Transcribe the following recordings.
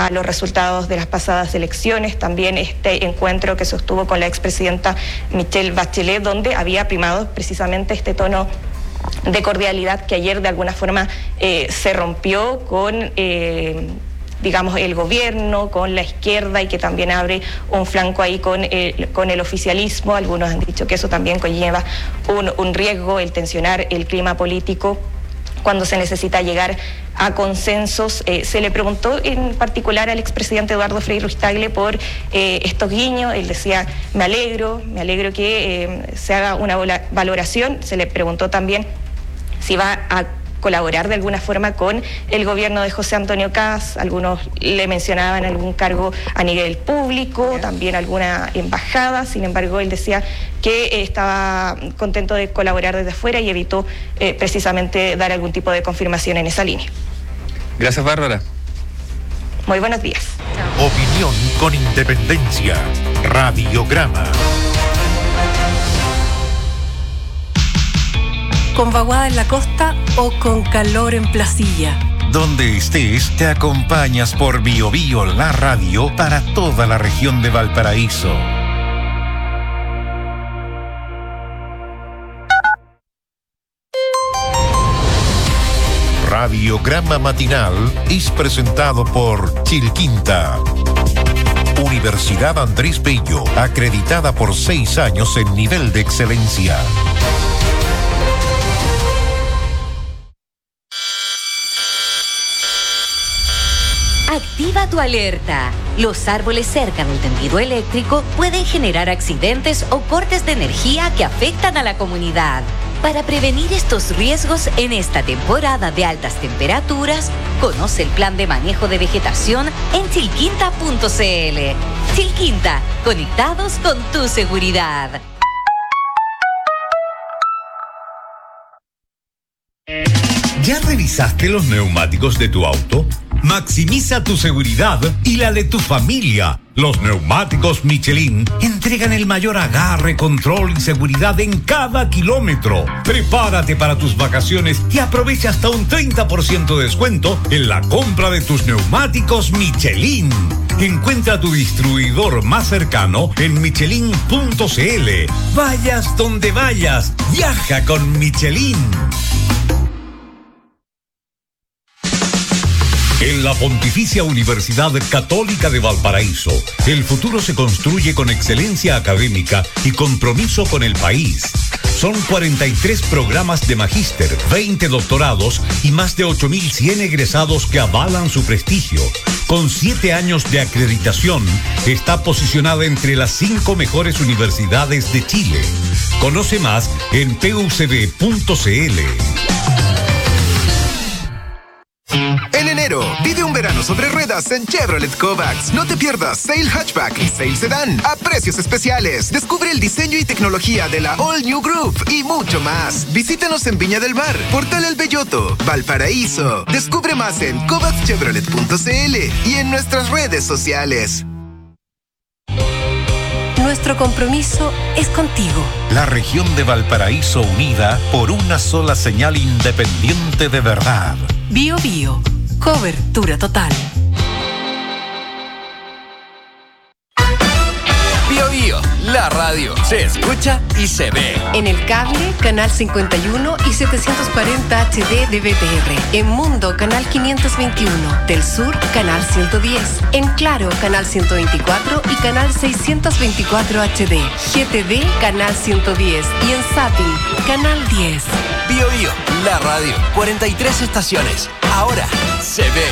a los resultados de las pasadas elecciones, también este encuentro que sostuvo con la expresidenta Michelle Bachelet, donde había primado precisamente este tono de cordialidad que ayer de alguna forma se rompió con digamos, el gobierno, con la izquierda, y que también abre un flanco ahí con el oficialismo. Algunos han dicho que eso también conlleva un riesgo, el tensionar el clima político cuando se necesita llegar a consensos. Se le preguntó en particular al expresidente Eduardo Frei Ruiz-Tagle por estos guiños. Él decía, me alegro que se haga una valoración. Se le preguntó también si va a colaborar de alguna forma con el gobierno de José Antonio Kast. Algunos le mencionaban algún cargo a nivel público, también alguna embajada. Sin embargo, él decía que estaba contento de colaborar desde afuera y evitó precisamente dar algún tipo de confirmación en esa línea. Gracias, Bárbara. Muy buenos días. Opinión con independencia. Radiograma. ¿Con vaguada en la costa o con calor en Placilla? Donde estés, te acompañas por Bio Bio, la radio para toda la región de Valparaíso. Radiograma matinal es presentado por Chilquinta. Universidad Andrés Bello, acreditada por 6 años en nivel de excelencia. Activa tu alerta. Los árboles cerca del tendido eléctrico pueden generar accidentes o cortes de energía que afectan a la comunidad. Para prevenir estos riesgos en esta temporada de altas temperaturas, conoce el plan de manejo de vegetación en chilquinta.cl. Chilquinta, conectados con tu seguridad. ¿Ya revisaste los neumáticos de tu auto? Maximiza tu seguridad y la de tu familia. Los neumáticos Michelin entregan el mayor agarre, control y seguridad en cada kilómetro. Prepárate para tus vacaciones y aprovecha hasta un 30% de descuento en la compra de tus neumáticos Michelin. Encuentra tu distribuidor más cercano en michelin.cl. Vayas donde vayas, viaja con Michelin. En la Pontificia Universidad Católica de Valparaíso, el futuro se construye con excelencia académica y compromiso con el país. Son 43 programas de magíster, 20 doctorados y más de 8.100 egresados que avalan su prestigio. Con 7 años de acreditación, está posicionada entre las 5 mejores universidades de Chile. Conoce más en pucb.cl. En enero, vive un verano sobre ruedas en Chevrolet Kovacs. No te pierdas Sail Hatchback y Sail Sedan a precios especiales. Descubre el diseño y tecnología de la All New Group y mucho más. Visítanos en Viña del Mar, Portal El Belloto, Valparaíso. Descubre más en kovacschevrolet.cl y en nuestras redes sociales. Nuestro compromiso es contigo. La región de Valparaíso unida por una sola señal independiente de verdad. Bio Bio, cobertura total. Bio Bio, la radio se escucha y se ve. En el cable, canal 51 y 740 HD de BTR. En Mundo, canal 521. Del Sur, canal 110. En Claro, canal 124 y canal 624 HD. GTD, canal 110. Y en Zapping, canal 10. Bio Bio, la radio, 43 estaciones. Ahora se ve.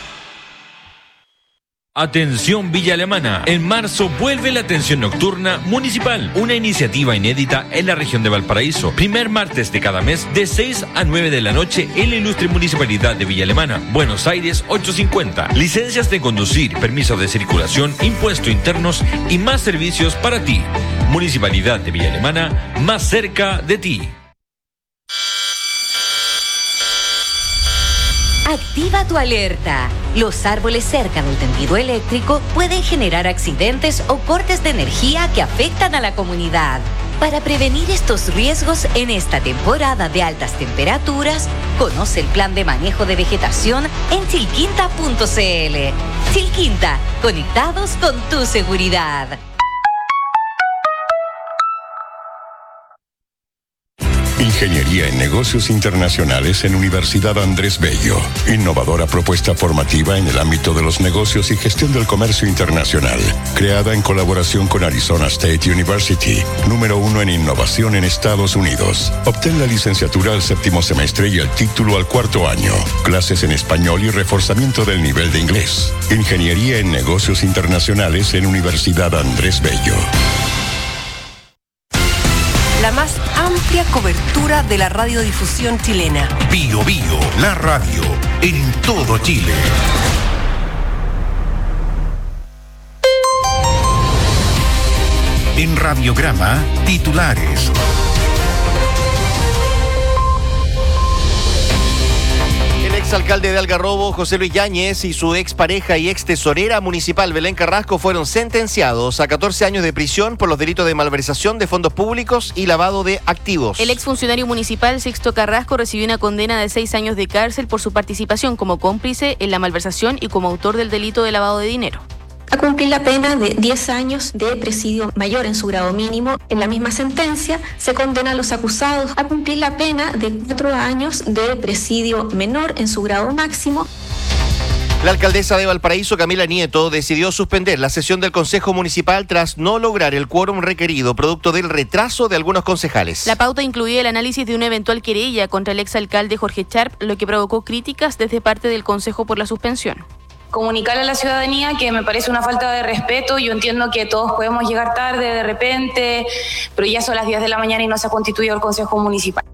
Atención Villa Alemana, en marzo vuelve la atención nocturna municipal, una iniciativa inédita en la región de Valparaíso. Primer martes de cada mes de 6 a 9 de la noche en la ilustre municipalidad de Villa Alemana, Buenos Aires 850. Licencias de conducir, permisos de circulación, impuestos internos y más servicios para ti. Municipalidad de Villa Alemana, más cerca de ti. Activa tu alerta. Los árboles cerca del tendido eléctrico pueden generar accidentes o cortes de energía que afectan a la comunidad. Para prevenir estos riesgos en esta temporada de altas temperaturas, conoce el plan de manejo de vegetación en chilquinta.cl. Chilquinta, Chilquinta, conectados con tu seguridad. Ingeniería en Negocios Internacionales en Universidad Andrés Bello. Innovadora propuesta formativa en el ámbito de los negocios y gestión del comercio internacional. Creada en colaboración con Arizona State University. Número 1 en innovación en Estados Unidos. Obtén la licenciatura al 7º semestre y el título al 4º año. Clases en español y reforzamiento del nivel de inglés. Ingeniería en Negocios Internacionales en Universidad Andrés Bello. La más amplia cobertura de la radiodifusión chilena. Bio Bio, la radio, en todo Chile. En Radiograma, titulares. El exalcalde de Algarrobo, José Luis Yáñez, y su expareja y ex tesorera municipal, Belén Carrasco, fueron sentenciados a 14 años de prisión por los delitos de malversación de fondos públicos y lavado de activos. El exfuncionario municipal Sixto Carrasco recibió una condena de 6 años de cárcel por su participación como cómplice en la malversación y como autor del delito de lavado de dinero. A cumplir la pena de 10 años de presidio mayor en su grado mínimo. En la misma sentencia se condena a los acusados a cumplir la pena de 4 años de presidio menor en su grado máximo. La alcaldesa de Valparaíso, Camila Nieto, decidió suspender la sesión del Consejo Municipal tras no lograr el quórum requerido, producto del retraso de algunos concejales. La pauta incluía el análisis de una eventual querella contra el exalcalde Jorge Charp, lo que provocó críticas desde parte del Consejo por la suspensión. Comunicarle a la ciudadanía que me parece una falta de respeto. Yo entiendo que todos podemos llegar tarde de repente, pero ya son las 10 de la mañana y no se ha constituido el Consejo Municipal.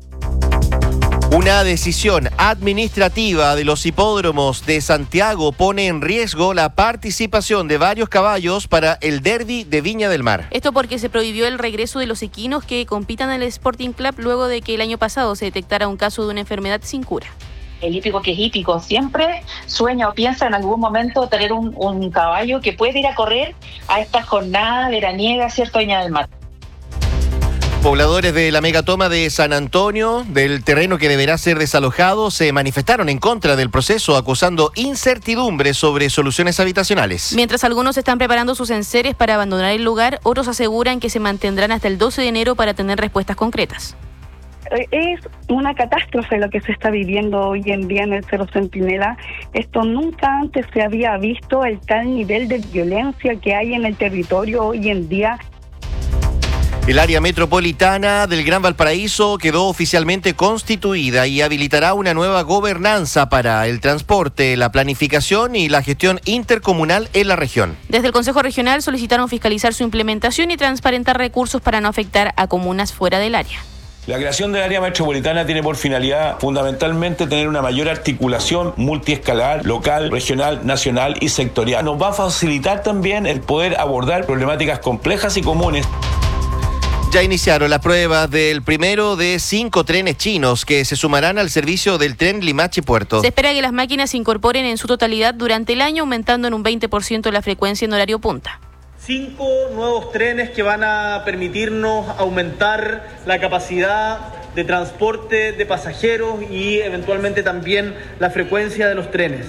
Una decisión administrativa de los hipódromos de Santiago pone en riesgo la participación de varios caballos para el Derby de Viña del Mar. Esto porque se prohibió el regreso de los equinos que compitan en el Sporting Club luego de que el año pasado se detectara un caso de una enfermedad sin cura. El hípico que es hípico siempre sueña o piensa en algún momento tener un caballo que puede ir a correr a esta jornada veraniega, ¿cierto?, Viña del Mar. Pobladores de la megatoma de San Antonio, del terreno que deberá ser desalojado, se manifestaron en contra del proceso, acusando incertidumbre sobre soluciones habitacionales. Mientras algunos están preparando sus enseres para abandonar el lugar, otros aseguran que se mantendrán hasta el 12 de enero para tener respuestas concretas. Es una catástrofe lo que se está viviendo hoy en día en el Cerro Centinela. Esto nunca antes se había visto, el tal nivel de violencia que hay en el territorio hoy en día. El área metropolitana del Gran Valparaíso quedó oficialmente constituida y habilitará una nueva gobernanza para el transporte, la planificación y la gestión intercomunal en la región. Desde el Consejo Regional solicitaron fiscalizar su implementación y transparentar recursos para no afectar a comunas fuera del área. La creación del área metropolitana tiene por finalidad fundamentalmente tener una mayor articulación multiescalar, local, regional, nacional y sectorial. Nos va a facilitar también el poder abordar problemáticas complejas y comunes. Ya iniciaron las pruebas del primero de 5 trenes chinos que se sumarán al servicio del tren Limache-Puerto. Se espera que las máquinas se incorporen en su totalidad durante el año, aumentando en un 20% la frecuencia en horario punta. 5 nuevos trenes que van a permitirnos aumentar la capacidad de transporte de pasajeros y eventualmente también la frecuencia de los trenes.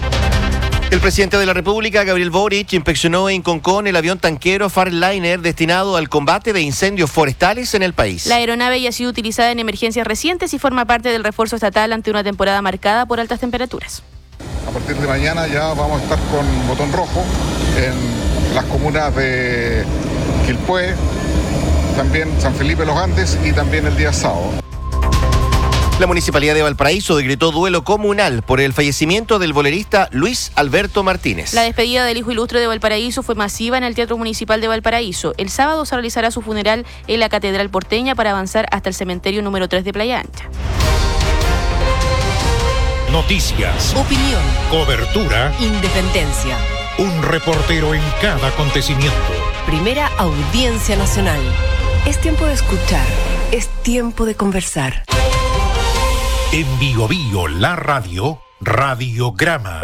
El presidente de la República, Gabriel Boric, inspeccionó en Concón el avión tanquero Farliner destinado al combate de incendios forestales en el país. La aeronave ya ha sido utilizada en emergencias recientes y forma parte del refuerzo estatal ante una temporada marcada por altas temperaturas. A partir de mañana ya vamos a estar con botón rojo en las comunas de Quilpué, también San Felipe Los Andes y también el día sábado. La Municipalidad de Valparaíso decretó duelo comunal por el fallecimiento del bolerista Luis Alberto Martínez. La despedida del hijo ilustre de Valparaíso fue masiva en el Teatro Municipal de Valparaíso. El sábado se realizará su funeral en la Catedral Porteña para avanzar hasta el cementerio número 3 de Playa Ancha. Noticias, opinión, cobertura, independencia. Un reportero en cada acontecimiento. Primera Audiencia Nacional. Es tiempo de escuchar. Es tiempo de conversar. En Bio Bio, la radio, Radiograma.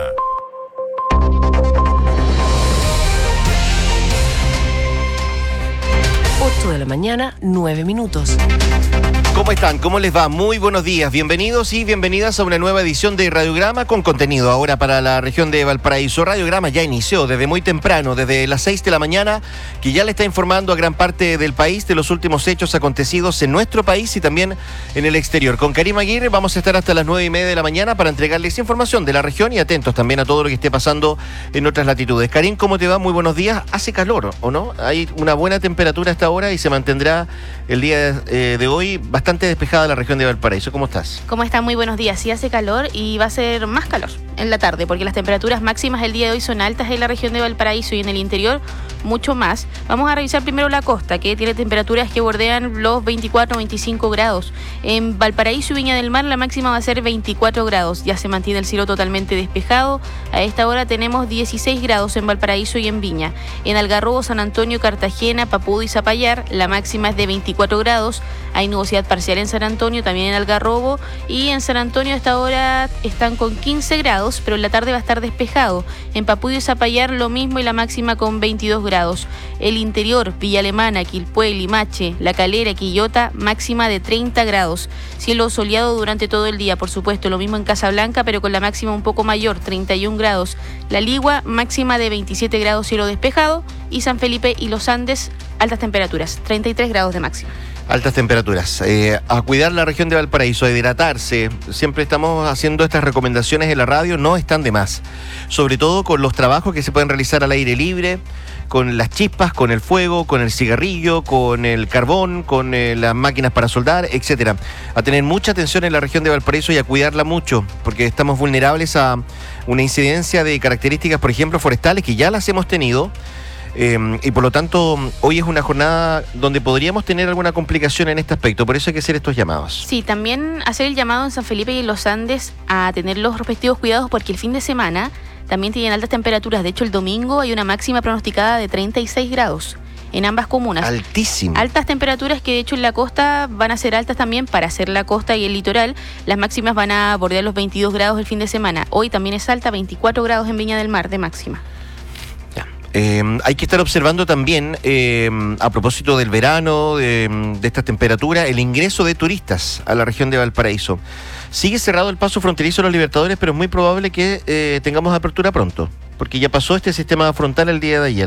8 de la mañana, 9 minutos. ¿Cómo están? ¿Cómo les va? Muy buenos días. Bienvenidos y bienvenidas a una nueva edición de Radiograma con contenido ahora para la región de Valparaíso. Radiograma ya inició desde muy temprano, desde las 6 de la mañana, que ya le está informando a gran parte del país de los últimos hechos acontecidos en nuestro país y también en el exterior. Con Karim Aguirre vamos a estar hasta las 9:30 de la mañana para entregarles información de la región y atentos también a todo lo que esté pasando en otras latitudes. Karim, ¿cómo te va? Muy buenos días. Hace calor, ¿o no? Hay una buena temperatura hasta ahora y se mantendrá el día de hoy bastante despejada la región de Valparaíso. ¿Cómo estás? ¿Cómo están? Muy buenos días. Sí hace calor y va a ser más calor en la tarde porque las temperaturas máximas el día de hoy son altas en la región de Valparaíso y en el interior mucho más. Vamos a revisar primero la costa, que tiene temperaturas que bordean los 24-25 grados. En Valparaíso y Viña del Mar la máxima va a ser 24 grados. Ya se mantiene el cielo totalmente despejado. A esta hora tenemos 16 grados en Valparaíso y en Viña. En Algarrobo, San Antonio, Cartagena, Papudo y Zapallar la máxima es de 24 grados. Hay nubosidad parcial en San Antonio, también en Algarrobo, y en San Antonio a esta hora están con 15 grados, pero en la tarde va a estar despejado. En Papudo y Zapallar lo mismo y la máxima con 22 grados. El interior, Villa Alemana, Quilpué, Limache, La Calera, Quillota, máxima de 30 grados. Cielo soleado durante todo el día, por supuesto, lo mismo en Casablanca, pero con la máxima un poco mayor, 31 grados. La Ligua, máxima de 27 grados, cielo despejado, y San Felipe y los Andes, altas temperaturas, 33 grados de máxima. Altas temperaturas. A cuidar la región de Valparaíso, a hidratarse. Siempre estamos haciendo estas recomendaciones en la radio, no están de más. Sobre todo con los trabajos que se pueden realizar al aire libre, con las chispas, con el fuego, con el cigarrillo, con el carbón, con las máquinas para soldar, etcétera. A tener mucha atención en la región de Valparaíso y a cuidarla mucho, porque estamos vulnerables a una incidencia de características, por ejemplo, forestales, que ya las hemos tenido. Y por lo tanto, hoy es una jornada donde podríamos tener alguna complicación en este aspecto, por eso hay que hacer estos llamados. Sí, también hacer el llamado en San Felipe y en los Andes a tener los respectivos cuidados porque el fin de semana también tienen altas temperaturas. De hecho, el domingo hay una máxima pronosticada de 36 grados en ambas comunas. Altísimo. Altas temperaturas que de hecho en la costa van a ser altas también para hacer la costa y el litoral. Las máximas van a bordear los 22 grados el fin de semana. Hoy también es alta, 24 grados en Viña del Mar de máxima. Hay que estar observando también, a propósito del verano, de estas temperaturas, el ingreso de turistas a la región de Valparaíso. Sigue cerrado el paso fronterizo de los Libertadores, pero es muy probable que tengamos apertura pronto, porque ya pasó este sistema frontal el día de ayer.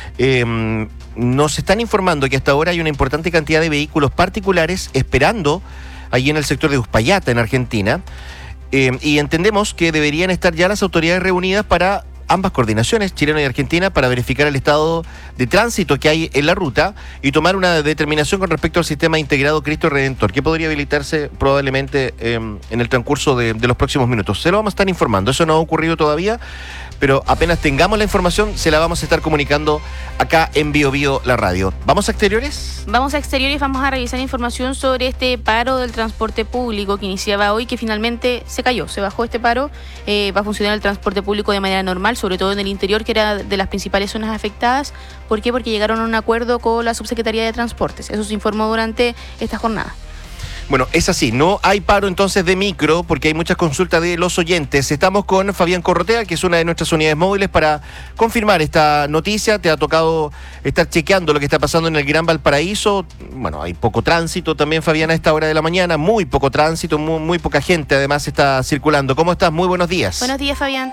Nos están informando que hasta ahora hay una importante cantidad de vehículos particulares esperando allí en el sector de Uspallata, en Argentina, y entendemos que deberían estar ya las autoridades reunidas para ambas coordinaciones, chilena y argentina, para verificar el estado de tránsito que hay en la ruta y tomar una determinación con respecto al sistema integrado Cristo Redentor, que podría habilitarse probablemente en el transcurso de los próximos minutos. Se lo vamos a estar informando, eso no ha ocurrido todavía, pero apenas tengamos la información, se la vamos a estar comunicando acá en Bio Bio, la radio. ¿Vamos a exteriores? Vamos a exteriores, vamos a revisar información sobre este paro del transporte público que iniciaba hoy, que finalmente se cayó, se bajó este paro. Va a funcionar el transporte público de manera normal, sobre todo en el interior, que era de las principales zonas afectadas. ¿Por qué? Porque llegaron a un acuerdo con la Subsecretaría de Transportes. Eso se informó durante esta jornada. Bueno, es así, no hay paro entonces de micro porque hay muchas consultas de los oyentes. Estamos con Fabián Corrotea, que es una de nuestras unidades móviles, para confirmar esta noticia. Te ha tocado estar chequeando lo que está pasando en el Gran Valparaíso. Bueno, hay poco tránsito también, Fabián, a esta hora de la mañana. Muy poco tránsito, muy poca gente además está circulando. ¿Cómo estás? Muy buenos días. Buenos días, Fabián.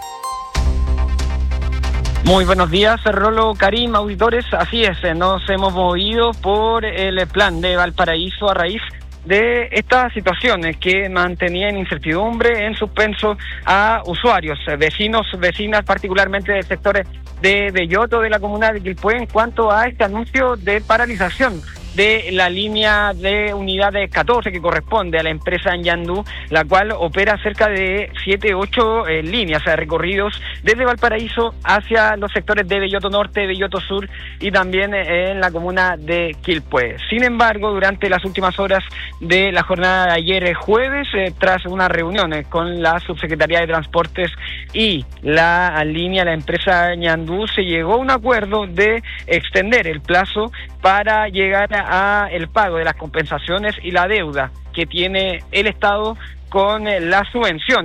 Muy buenos días, Rolo, Karim, auditores. Así es, nos hemos movido por el plan de Valparaíso a raíz de estas situaciones que mantenían incertidumbre, en suspenso a usuarios, vecinos, vecinas, particularmente de sectores de Belloto, de la comuna de Quilpué, en cuanto a este anuncio de paralización de la línea de unidades 14 que corresponde a la empresa Ñandú, la cual opera cerca de 7-8 líneas, recorridos desde Valparaíso hacia los sectores de Belloto Norte, Belloto Sur y también en la comuna de Quilpué. Sin embargo, durante las últimas horas de la jornada de ayer jueves, tras una reunión con la Subsecretaría de Transportes y la línea, la empresa Ñandú, se llegó a un acuerdo de extender el plazo para llegar a el pago de las compensaciones y la deuda que tiene el Estado con las subvenciones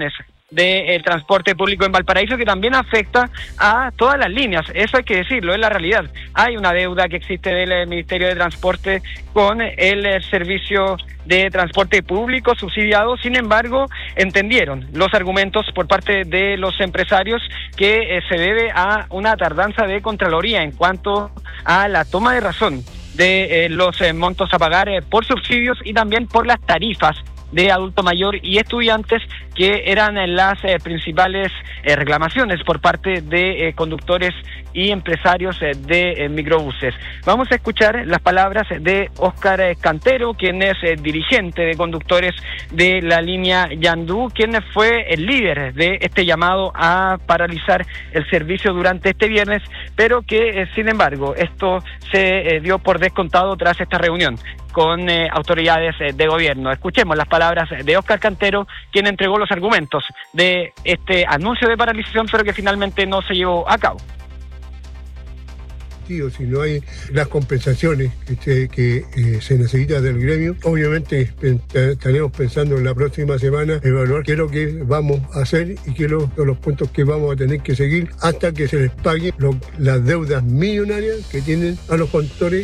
del transporte público en Valparaíso, que también afecta a todas las líneas. Eso hay que decirlo, es la realidad. Hay una deuda que existe del Ministerio de Transporte con el servicio de transporte público subsidiado. Sin embargo, entendieron los argumentos por parte de los empresarios que se debe a una tardanza de Contraloría en cuanto a la toma de razón de los montos a pagar por subsidios y también por las tarifas de adulto mayor y estudiantes, que eran las principales reclamaciones por parte de conductores y empresarios de microbuses. Vamos a escuchar las palabras de Óscar Cantero, quien es dirigente de conductores de la línea Yandú, quien fue el líder de este llamado a paralizar el servicio durante este viernes, pero que sin embargo esto se dio por descontado tras esta reunión con autoridades de gobierno. Escuchemos las palabras de Óscar Cantero, quien entregó los argumentos de este anuncio de paralización, pero que finalmente no se llevó a cabo. Si no hay las compensaciones que se necesita del gremio, obviamente estaremos pensando en la próxima semana evaluar qué es lo que vamos a hacer y qué son los puntos que vamos a tener que seguir hasta que se les pague las deudas millonarias que tienen a los conductores.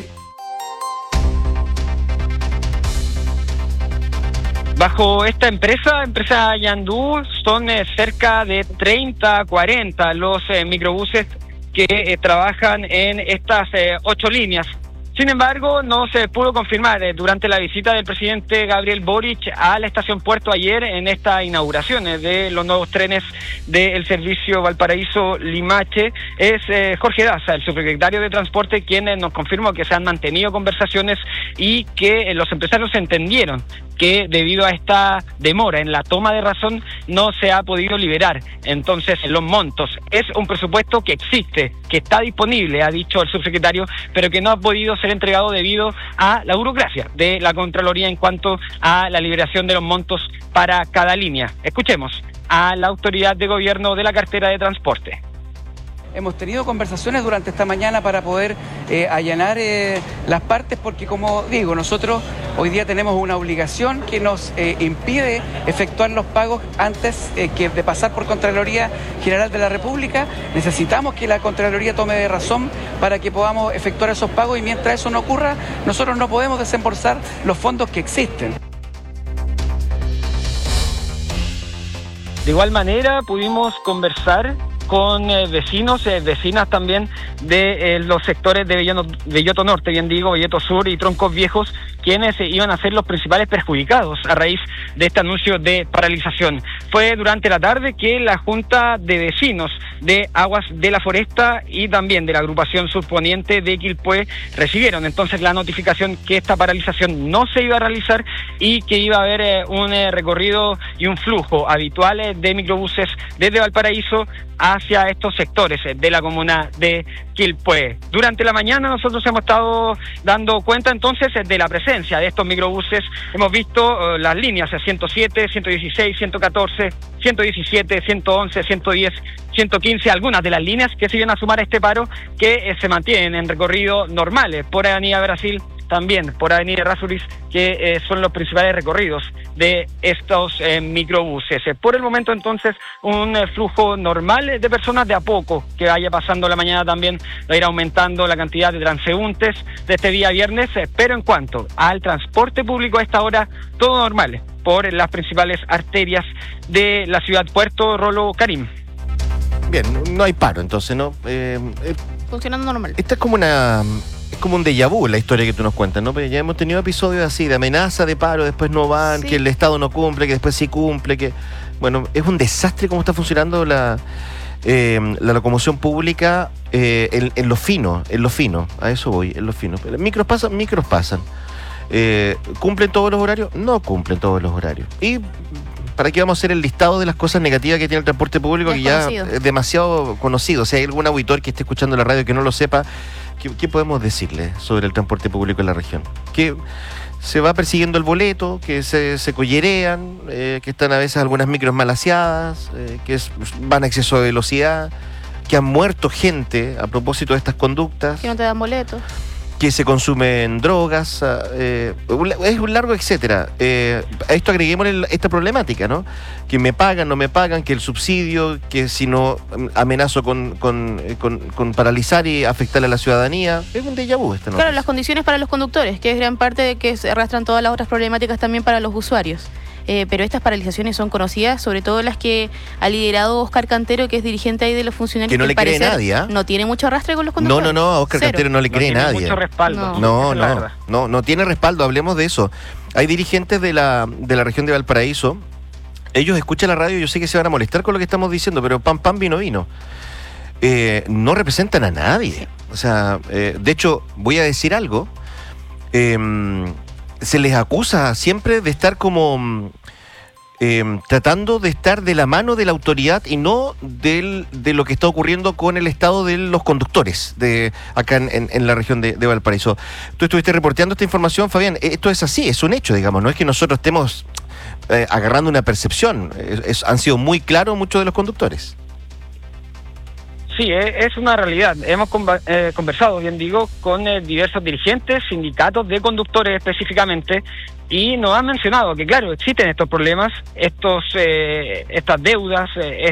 Bajo esta empresa Yandú, son cerca de 30, 40 los microbuses que trabajan en estas 8 líneas. Sin embargo, no se pudo confirmar durante la visita del presidente Gabriel Boric a la estación Puerto ayer en esta inauguración de los nuevos trenes del servicio Valparaíso-Limache. Es Jorge Daza, el subsecretario de Transporte, quien nos confirmó que se han mantenido conversaciones y que los empresarios entendieron que debido a esta demora en la toma de razón no se ha podido liberar entonces los montos. Es un presupuesto que existe, que está disponible, ha dicho el subsecretario, pero que no ha podido ser entregado debido a la burocracia de la Contraloría en cuanto a la liberación de los montos para cada línea. Escuchemos a la autoridad de gobierno de la cartera de transporte. Hemos tenido conversaciones durante esta mañana para poder allanar las partes, porque como digo, nosotros hoy día tenemos una obligación que nos impide efectuar los pagos antes que de pasar por Contraloría General de la República. Necesitamos que la Contraloría tome de razón para que podamos efectuar esos pagos, y mientras eso no ocurra, nosotros no podemos desembolsar los fondos que existen. De igual manera, pudimos conversar con vecinos, vecinas también de los sectores de Belloto Norte, bien digo, Belloto Sur y Troncos Viejos, quienes iban a ser los principales perjudicados a raíz de este anuncio de paralización. Fue durante la tarde que la Junta de Vecinos de Aguas de la Foresta y también de la agrupación Surponiente de Quilpué recibieron entonces la notificación que esta paralización no se iba a realizar y que iba a haber un recorrido y un flujo habitual de microbuses desde Valparaíso hacia estos sectores de la comuna de Quilpué. Durante la mañana nosotros hemos estado dando cuenta entonces de la presencia de estos microbuses. Hemos visto las líneas 107, 116, 114, 117, 111, 110, 115, algunas de las líneas que se vienen a sumar a este paro, que se mantienen en recorrido normales por Avenida Brasil, también por Avenida Errázuriz, que son los principales recorridos de estos microbuses. Por el momento entonces un flujo normal de personas, de a poco que vaya pasando la mañana también va a ir aumentando la cantidad de transeúntes de este día viernes, pero en cuanto al transporte público a esta hora, todo normal por las principales arterias de la ciudad. Puerto, Rolo, Karim. Bien, no hay paro entonces, ¿no? Funcionando normal. Esta es como un déjà vu la historia que tú nos cuentas, ¿no? Pero ya hemos tenido episodios así, de amenaza de paro, después no van, sí, que el Estado no cumple, que después sí cumple, que... Bueno, es un desastre cómo está funcionando la locomoción pública en lo fino, a eso voy, en lo fino. Pero micros pasan. ¿Cumplen todos los horarios? No cumplen todos los horarios. Y... ¿para qué vamos a hacer el listado de las cosas negativas que tiene el transporte público, que ya es demasiado conocido? Si hay algún auditor que esté escuchando la radio que no lo sepa, ¿qué podemos decirle sobre el transporte público en la región? Que se va persiguiendo el boleto, que se collerean, que están a veces algunas micros mal aseadas, que van a exceso de velocidad, que han muerto gente a propósito de estas conductas. Que no te dan boletos. que se consumen drogas, es un largo etcétera. A esto agreguemos esta problemática, ¿no? Que me pagan, no me pagan, que el subsidio, que si no amenazo con paralizar y afectar a la ciudadanía. Es un déjà vu esta noticia. Claro, las condiciones para los conductores, que es gran parte de que se arrastran todas las otras problemáticas también para los usuarios. Pero estas paralizaciones son conocidas, sobre todo las que ha liderado Óscar Cantero, que es dirigente ahí de los funcionarios. Que no le cree nadie, ¿eh? No tiene mucho arrastre con los conductores. No, a Óscar Cantero no le cree nadie. No tiene mucho respaldo. No tiene respaldo, hablemos de eso. Hay dirigentes de la región de Valparaíso, ellos escuchan la radio y yo sé que se van a molestar con lo que estamos diciendo, pero pan, vino. No representan a nadie. O sea, de hecho, voy a decir algo. Se les acusa siempre de estar como tratando de estar de la mano de la autoridad y no de lo que está ocurriendo con el estado de los conductores de acá en la región de Valparaíso. Tú estuviste reporteando esta información, Fabián. Esto es así, es un hecho, digamos. No es que nosotros estemos agarrando una percepción. Han sido muy claros muchos de los conductores. Sí, es una realidad. Hemos conversado, bien digo, con diversos dirigentes, sindicatos de conductores específicamente, y nos han mencionado que, claro, existen estos problemas, estas deudas,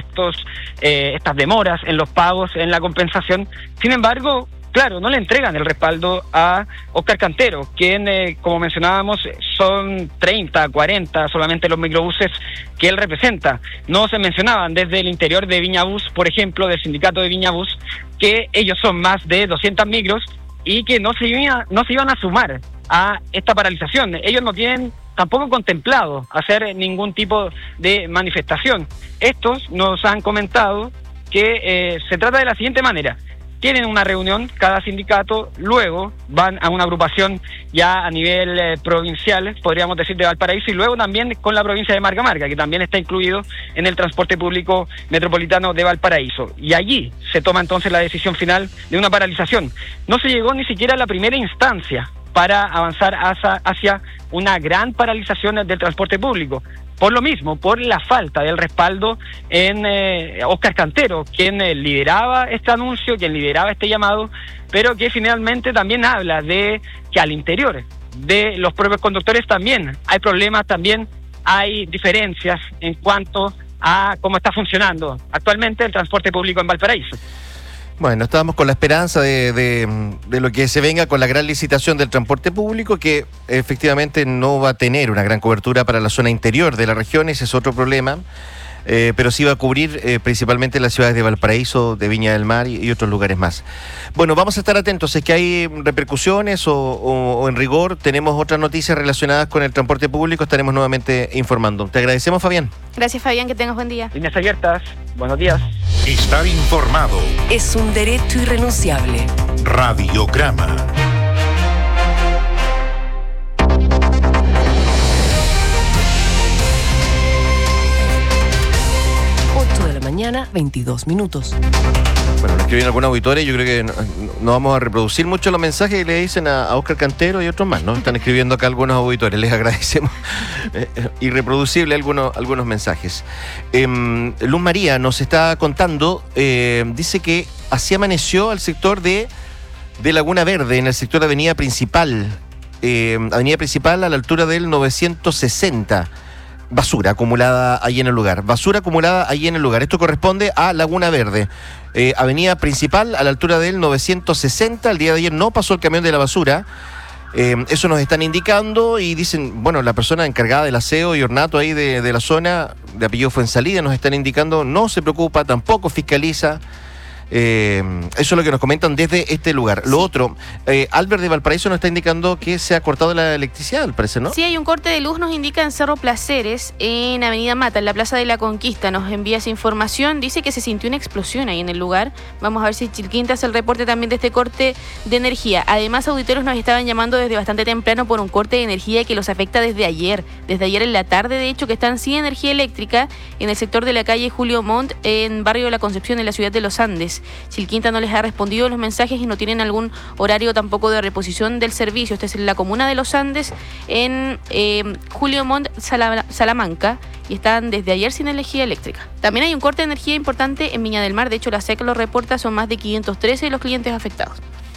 estas demoras en los pagos, en la compensación. Sin embargo, claro, no le entregan el respaldo a Óscar Cantero, quien, como mencionábamos, son 30, 40 solamente los microbuses que él representa. No se mencionaban desde el interior de Viñabús, por ejemplo, del sindicato de Viñabús, que ellos son más de 200 micros y que no se iban a sumar a esta paralización. Ellos no tienen tampoco contemplado hacer ningún tipo de manifestación. Estos nos han comentado que se trata de la siguiente manera: tienen una reunión cada sindicato, luego van a una agrupación ya a nivel provincial, podríamos decir, de Valparaíso, y luego también con la provincia de Marga, que también está incluido en el transporte público metropolitano de Valparaíso. Y allí se toma entonces la decisión final de una paralización. No se llegó ni siquiera a la primera instancia para avanzar hacia una gran paralización del transporte público. Por lo mismo, por la falta del respaldo en Óscar Cantero, quien lideraba este anuncio, quien lideraba este llamado, pero que finalmente también habla de que al interior de los propios conductores también hay problemas, también hay diferencias en cuanto a cómo está funcionando actualmente el transporte público en Valparaíso. Bueno, estábamos con la esperanza de lo que se venga con la gran licitación del transporte público, que efectivamente no va a tener una gran cobertura para la zona interior de la región, ese es otro problema, pero sí va a cubrir principalmente las ciudades de Valparaíso, de Viña del Mar y otros lugares más. Bueno, vamos a estar atentos, es que hay repercusiones o en rigor tenemos otras noticias relacionadas con el transporte público, estaremos nuevamente informando. Te agradecemos, Fabián. Gracias, Fabián, que tengas buen día. Líneas abiertas, buenos días. Estar informado es un derecho irrenunciable. Radiograma. Mañana, 22 minutos. Bueno, nos escriben algunos auditores, yo creo que no vamos a reproducir mucho los mensajes que le dicen a Óscar Cantero y otros más, ¿no? Están escribiendo acá algunos auditores, les agradecemos. Irreproducible algunos mensajes. Luz María nos está contando, dice que así amaneció al sector de Laguna Verde, en el sector de Avenida Principal a la altura del 960. Basura acumulada ahí en el lugar. Esto corresponde a Laguna Verde. Avenida Principal a la altura del 960. El día de ayer no pasó el camión de la basura. Eso nos están indicando y dicen, bueno, la persona encargada del aseo y ornato ahí de la zona, de apellido Fuensalida, nos están indicando, no se preocupa, tampoco fiscaliza. Eso es lo que nos comentan desde este lugar. Lo otro, Albert de Valparaíso nos está indicando que se ha cortado la electricidad, al parecer, ¿no? Sí, hay un corte de luz, nos indica en Cerro Placeres, en Avenida Mata, en la Plaza de la Conquista. Nos envía esa información, dice que se sintió una explosión ahí en el lugar. Vamos a ver si Chilquinta hace el reporte también de este corte de energía. Además, auditores nos estaban llamando desde bastante temprano por un corte de energía que los afecta desde ayer en la tarde, de hecho, que están sin energía eléctrica en el sector de la calle Julio Montt, en Barrio de la Concepción, en la ciudad de Los Andes. Chilquinta no les ha respondido los mensajes y no tienen algún horario tampoco de reposición del servicio. Esta es en la comuna de Los Andes, en Julio Montt, Salamanca, y están desde ayer sin energía eléctrica. También hay un corte de energía importante en Viña del Mar. De hecho, la SEC lo reporta, son más de 513 los clientes afectados.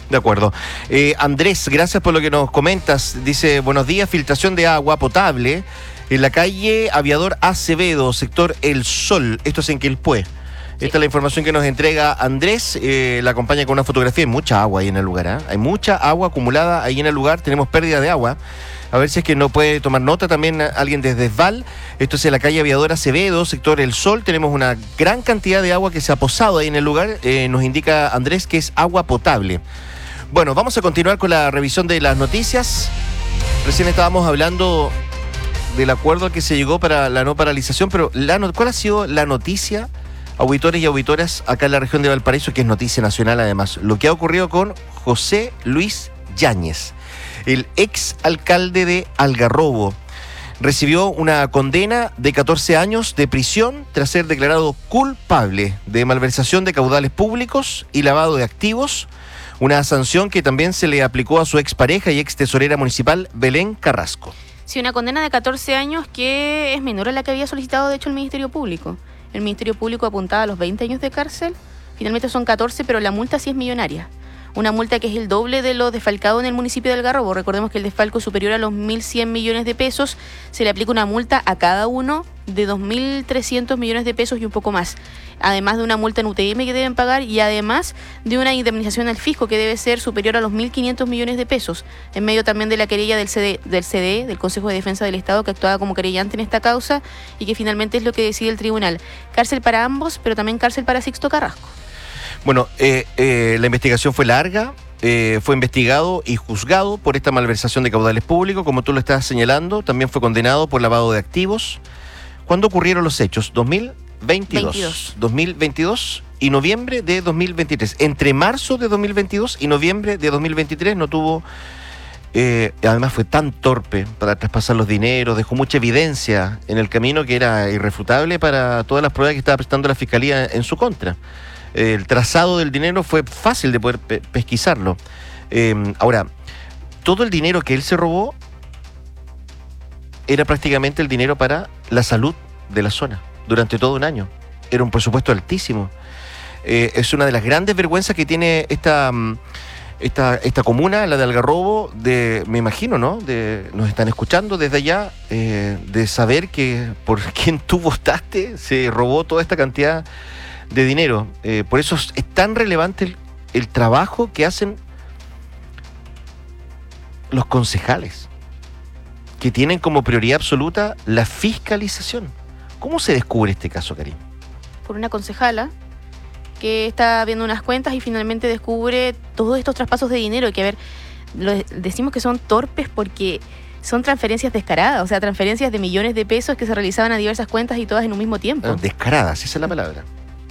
De acuerdo. Andrés, gracias por lo que nos comentas. Dice, buenos días, filtración de agua potable en la calle Aviador Acevedo, sector El Sol. Esto es en Quilpué. Sí. Esta es la información que nos entrega Andrés. La acompaña con una fotografía. Hay mucha agua ahí en el lugar, ¿eh? Hay mucha agua acumulada ahí en el lugar. Tenemos pérdida de agua. A ver si es que no puede tomar nota también alguien desde Esval. Esto es en la calle Aviador Acevedo, sector El Sol. Tenemos una gran cantidad de agua que se ha posado ahí en el lugar. Nos indica Andrés que es agua potable. Bueno, vamos a continuar con la revisión de las noticias. Recién estábamos hablando del acuerdo al que se llegó para la no paralización, pero ¿cuál ha sido la noticia, auditores y auditoras, acá en la región de Valparaíso, que es noticia nacional además? Lo que ha ocurrido con José Luis Yáñez, el ex alcalde de Algarrobo. Recibió una condena de 14 años de prisión tras ser declarado culpable de malversación de caudales públicos y lavado de activos. Una sanción que también se le aplicó a su expareja y ex tesorera municipal, Belén Carrasco. Sí, una condena de 14 años que es menor a la que había solicitado, de hecho, el Ministerio Público. El Ministerio Público apuntaba a los 20 años de cárcel, finalmente son 14, pero la multa sí es millonaria. Una multa que es el doble de lo desfalcado en el municipio de Algarrobo. Recordemos que el desfalco es superior a los 1.100 millones de pesos. Se le aplica una multa a cada uno de 2.300 millones de pesos y un poco más. Además de una multa en UTM que deben pagar y además de una indemnización al fisco que debe ser superior a los 1.500 millones de pesos. En medio también de la querella del CDE, del Consejo de Defensa del Estado, que actuaba como querellante en esta causa y que finalmente es lo que decide el tribunal. Cárcel para ambos, pero también cárcel para Sixto Carrasco. Bueno, la investigación fue larga, fue investigado y juzgado por esta malversación de caudales públicos, como tú lo estás señalando. También fue condenado por lavado de activos. ¿Cuándo ocurrieron los hechos? 2022 y noviembre de 2023. Entre marzo de 2022 y noviembre de 2023 no tuvo... además fue tan torpe para traspasar los dineros, dejó mucha evidencia en el camino que era irrefutable para todas las pruebas que estaba prestando la Fiscalía en su contra. El trazado del dinero fue fácil de poder pesquisarlo. Ahora, todo el dinero que él se robó era prácticamente el dinero para la salud de la zona durante todo un año. Era un presupuesto altísimo. Es una de las grandes vergüenzas que tiene esta comuna, la de Algarrobo, me imagino, ¿no? Nos están escuchando desde allá, de saber que por quien tú votaste se robó toda esta cantidad de dinero. Por eso es tan relevante el trabajo que hacen los concejales, que tienen como prioridad absoluta la fiscalización. ¿Cómo se descubre este caso, Karim? Por una concejala que está viendo unas cuentas y finalmente descubre todos estos traspasos de dinero, que, a ver, decimos que son torpes porque son transferencias descaradas, o sea, transferencias de millones de pesos que se realizaban a diversas cuentas y todas en un mismo tiempo. Descaradas, esa es la palabra.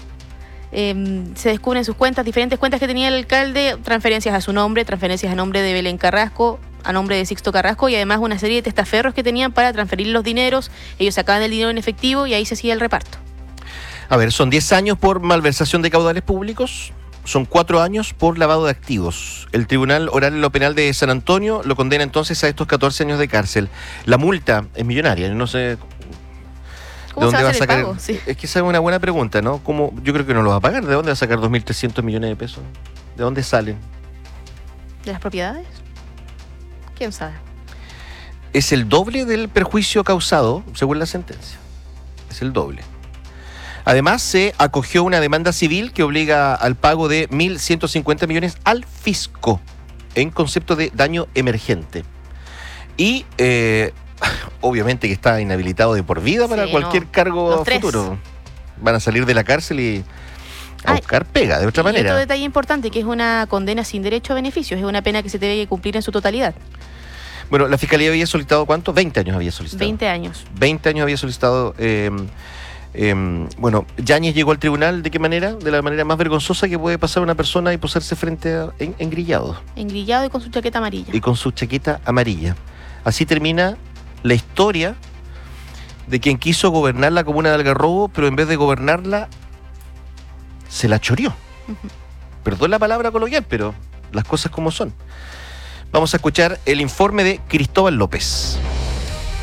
Se descubren sus cuentas, diferentes cuentas que tenía el alcalde, transferencias a su nombre, transferencias a nombre de Belén Carrasco, a nombre de Sixto Carrasco, y además una serie de testaferros que tenían para transferir los dineros. Ellos sacaban el dinero en efectivo y ahí se hacía el reparto. A ver, son 10 años por malversación de caudales públicos, son 4 años por lavado de activos. El Tribunal Oral en lo Penal de San Antonio lo condena entonces a estos 14 años de cárcel. La multa es millonaria, no sé... ¿De dónde va a sacar? Pago? Sí. Es que esa es una buena pregunta, ¿no? ¿Cómo? Yo creo que no lo va a pagar. ¿De dónde va a sacar 2.300 millones de pesos? ¿De dónde salen? ¿De las propiedades? ¿Quién sabe? Es el doble del perjuicio causado, según la sentencia. Es el doble. Además, se acogió una demanda civil que obliga al pago de 1.150 millones al fisco en concepto de daño emergente. Y... obviamente que está inhabilitado de por vida para cualquier cargo futuro. Van a salir de la cárcel y a buscar pega de otra manera. Otro detalle importante, que es una condena sin derecho a beneficios, es una pena que se debe cumplir en su totalidad. Bueno, la Fiscalía había solicitado, ¿cuánto? 20 años había solicitado. 20 años. 20 años había solicitado. Bueno, Yáñez llegó al tribunal, ¿de qué manera? De la manera más vergonzosa que puede pasar una persona y posarse frente a engrillado. Engrillado y con su chaqueta amarilla. Y con su chaqueta amarilla. Así termina la historia de quien quiso gobernar la comuna de Algarrobo, pero en vez de gobernarla, se la choreó. Perdón la palabra coloquial, pero las cosas como son. Vamos a escuchar el informe de Cristóbal López.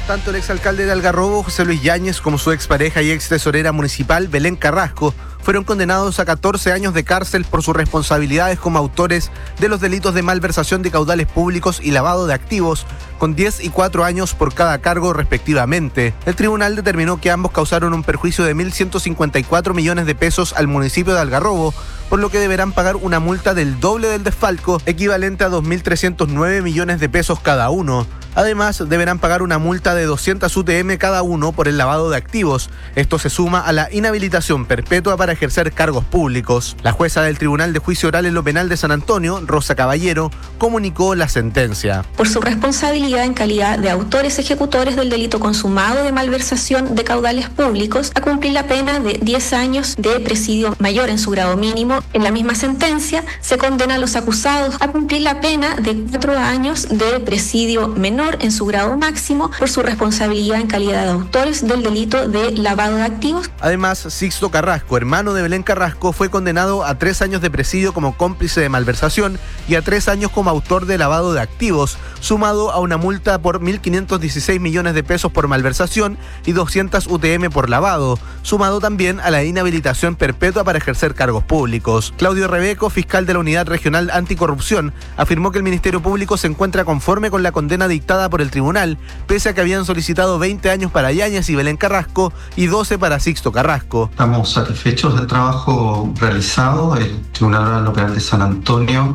Tanto el exalcalde de Algarrobo, José Luis Yáñez, como su expareja y ex tesorera municipal, Belén Carrasco, fueron condenados a 14 años de cárcel por sus responsabilidades como autores de los delitos de malversación de caudales públicos y lavado de activos, con 10 y 4 años por cada cargo respectivamente. El tribunal determinó que ambos causaron un perjuicio de 1.154 millones de pesos al municipio de Algarrobo, por lo que deberán pagar una multa del doble del desfalco, equivalente a 2.309 millones de pesos cada uno. Además, deberán pagar una multa de 200 UTM cada uno por el lavado de activos. Esto se suma a la inhabilitación perpetua para ejercer cargos públicos. La jueza del Tribunal de Juicio Oral en lo Penal de San Antonio, Rosa Caballero, comunicó la sentencia. Por su responsabilidad en calidad de autores ejecutores del delito consumado de malversación de caudales públicos, a cumplir la pena de 10 años de presidio mayor en su grado mínimo. En la misma sentencia, se condena a los acusados a cumplir la pena de 4 años de presidio menor en su grado máximo por su responsabilidad en calidad de autores del delito de lavado de activos. Además, Sixto Carrasco, hermano de Belén Carrasco, fue condenado a 3 años de presidio como cómplice de malversación y a 3 años como autor de lavado de activos, sumado a una multa por 1.516 millones de pesos por malversación y 200 UTM por lavado, sumado también a la inhabilitación perpetua para ejercer cargos públicos. Claudio Rebeco, fiscal de la Unidad Regional Anticorrupción, afirmó que el Ministerio Público se encuentra conforme con la condena dictada por el tribunal, pese a que habían solicitado 20 años para Yáñez y Belén Carrasco y 12 para Sixto Carrasco. Estamos satisfechos del trabajo realizado. El Tribunal Penal de San Antonio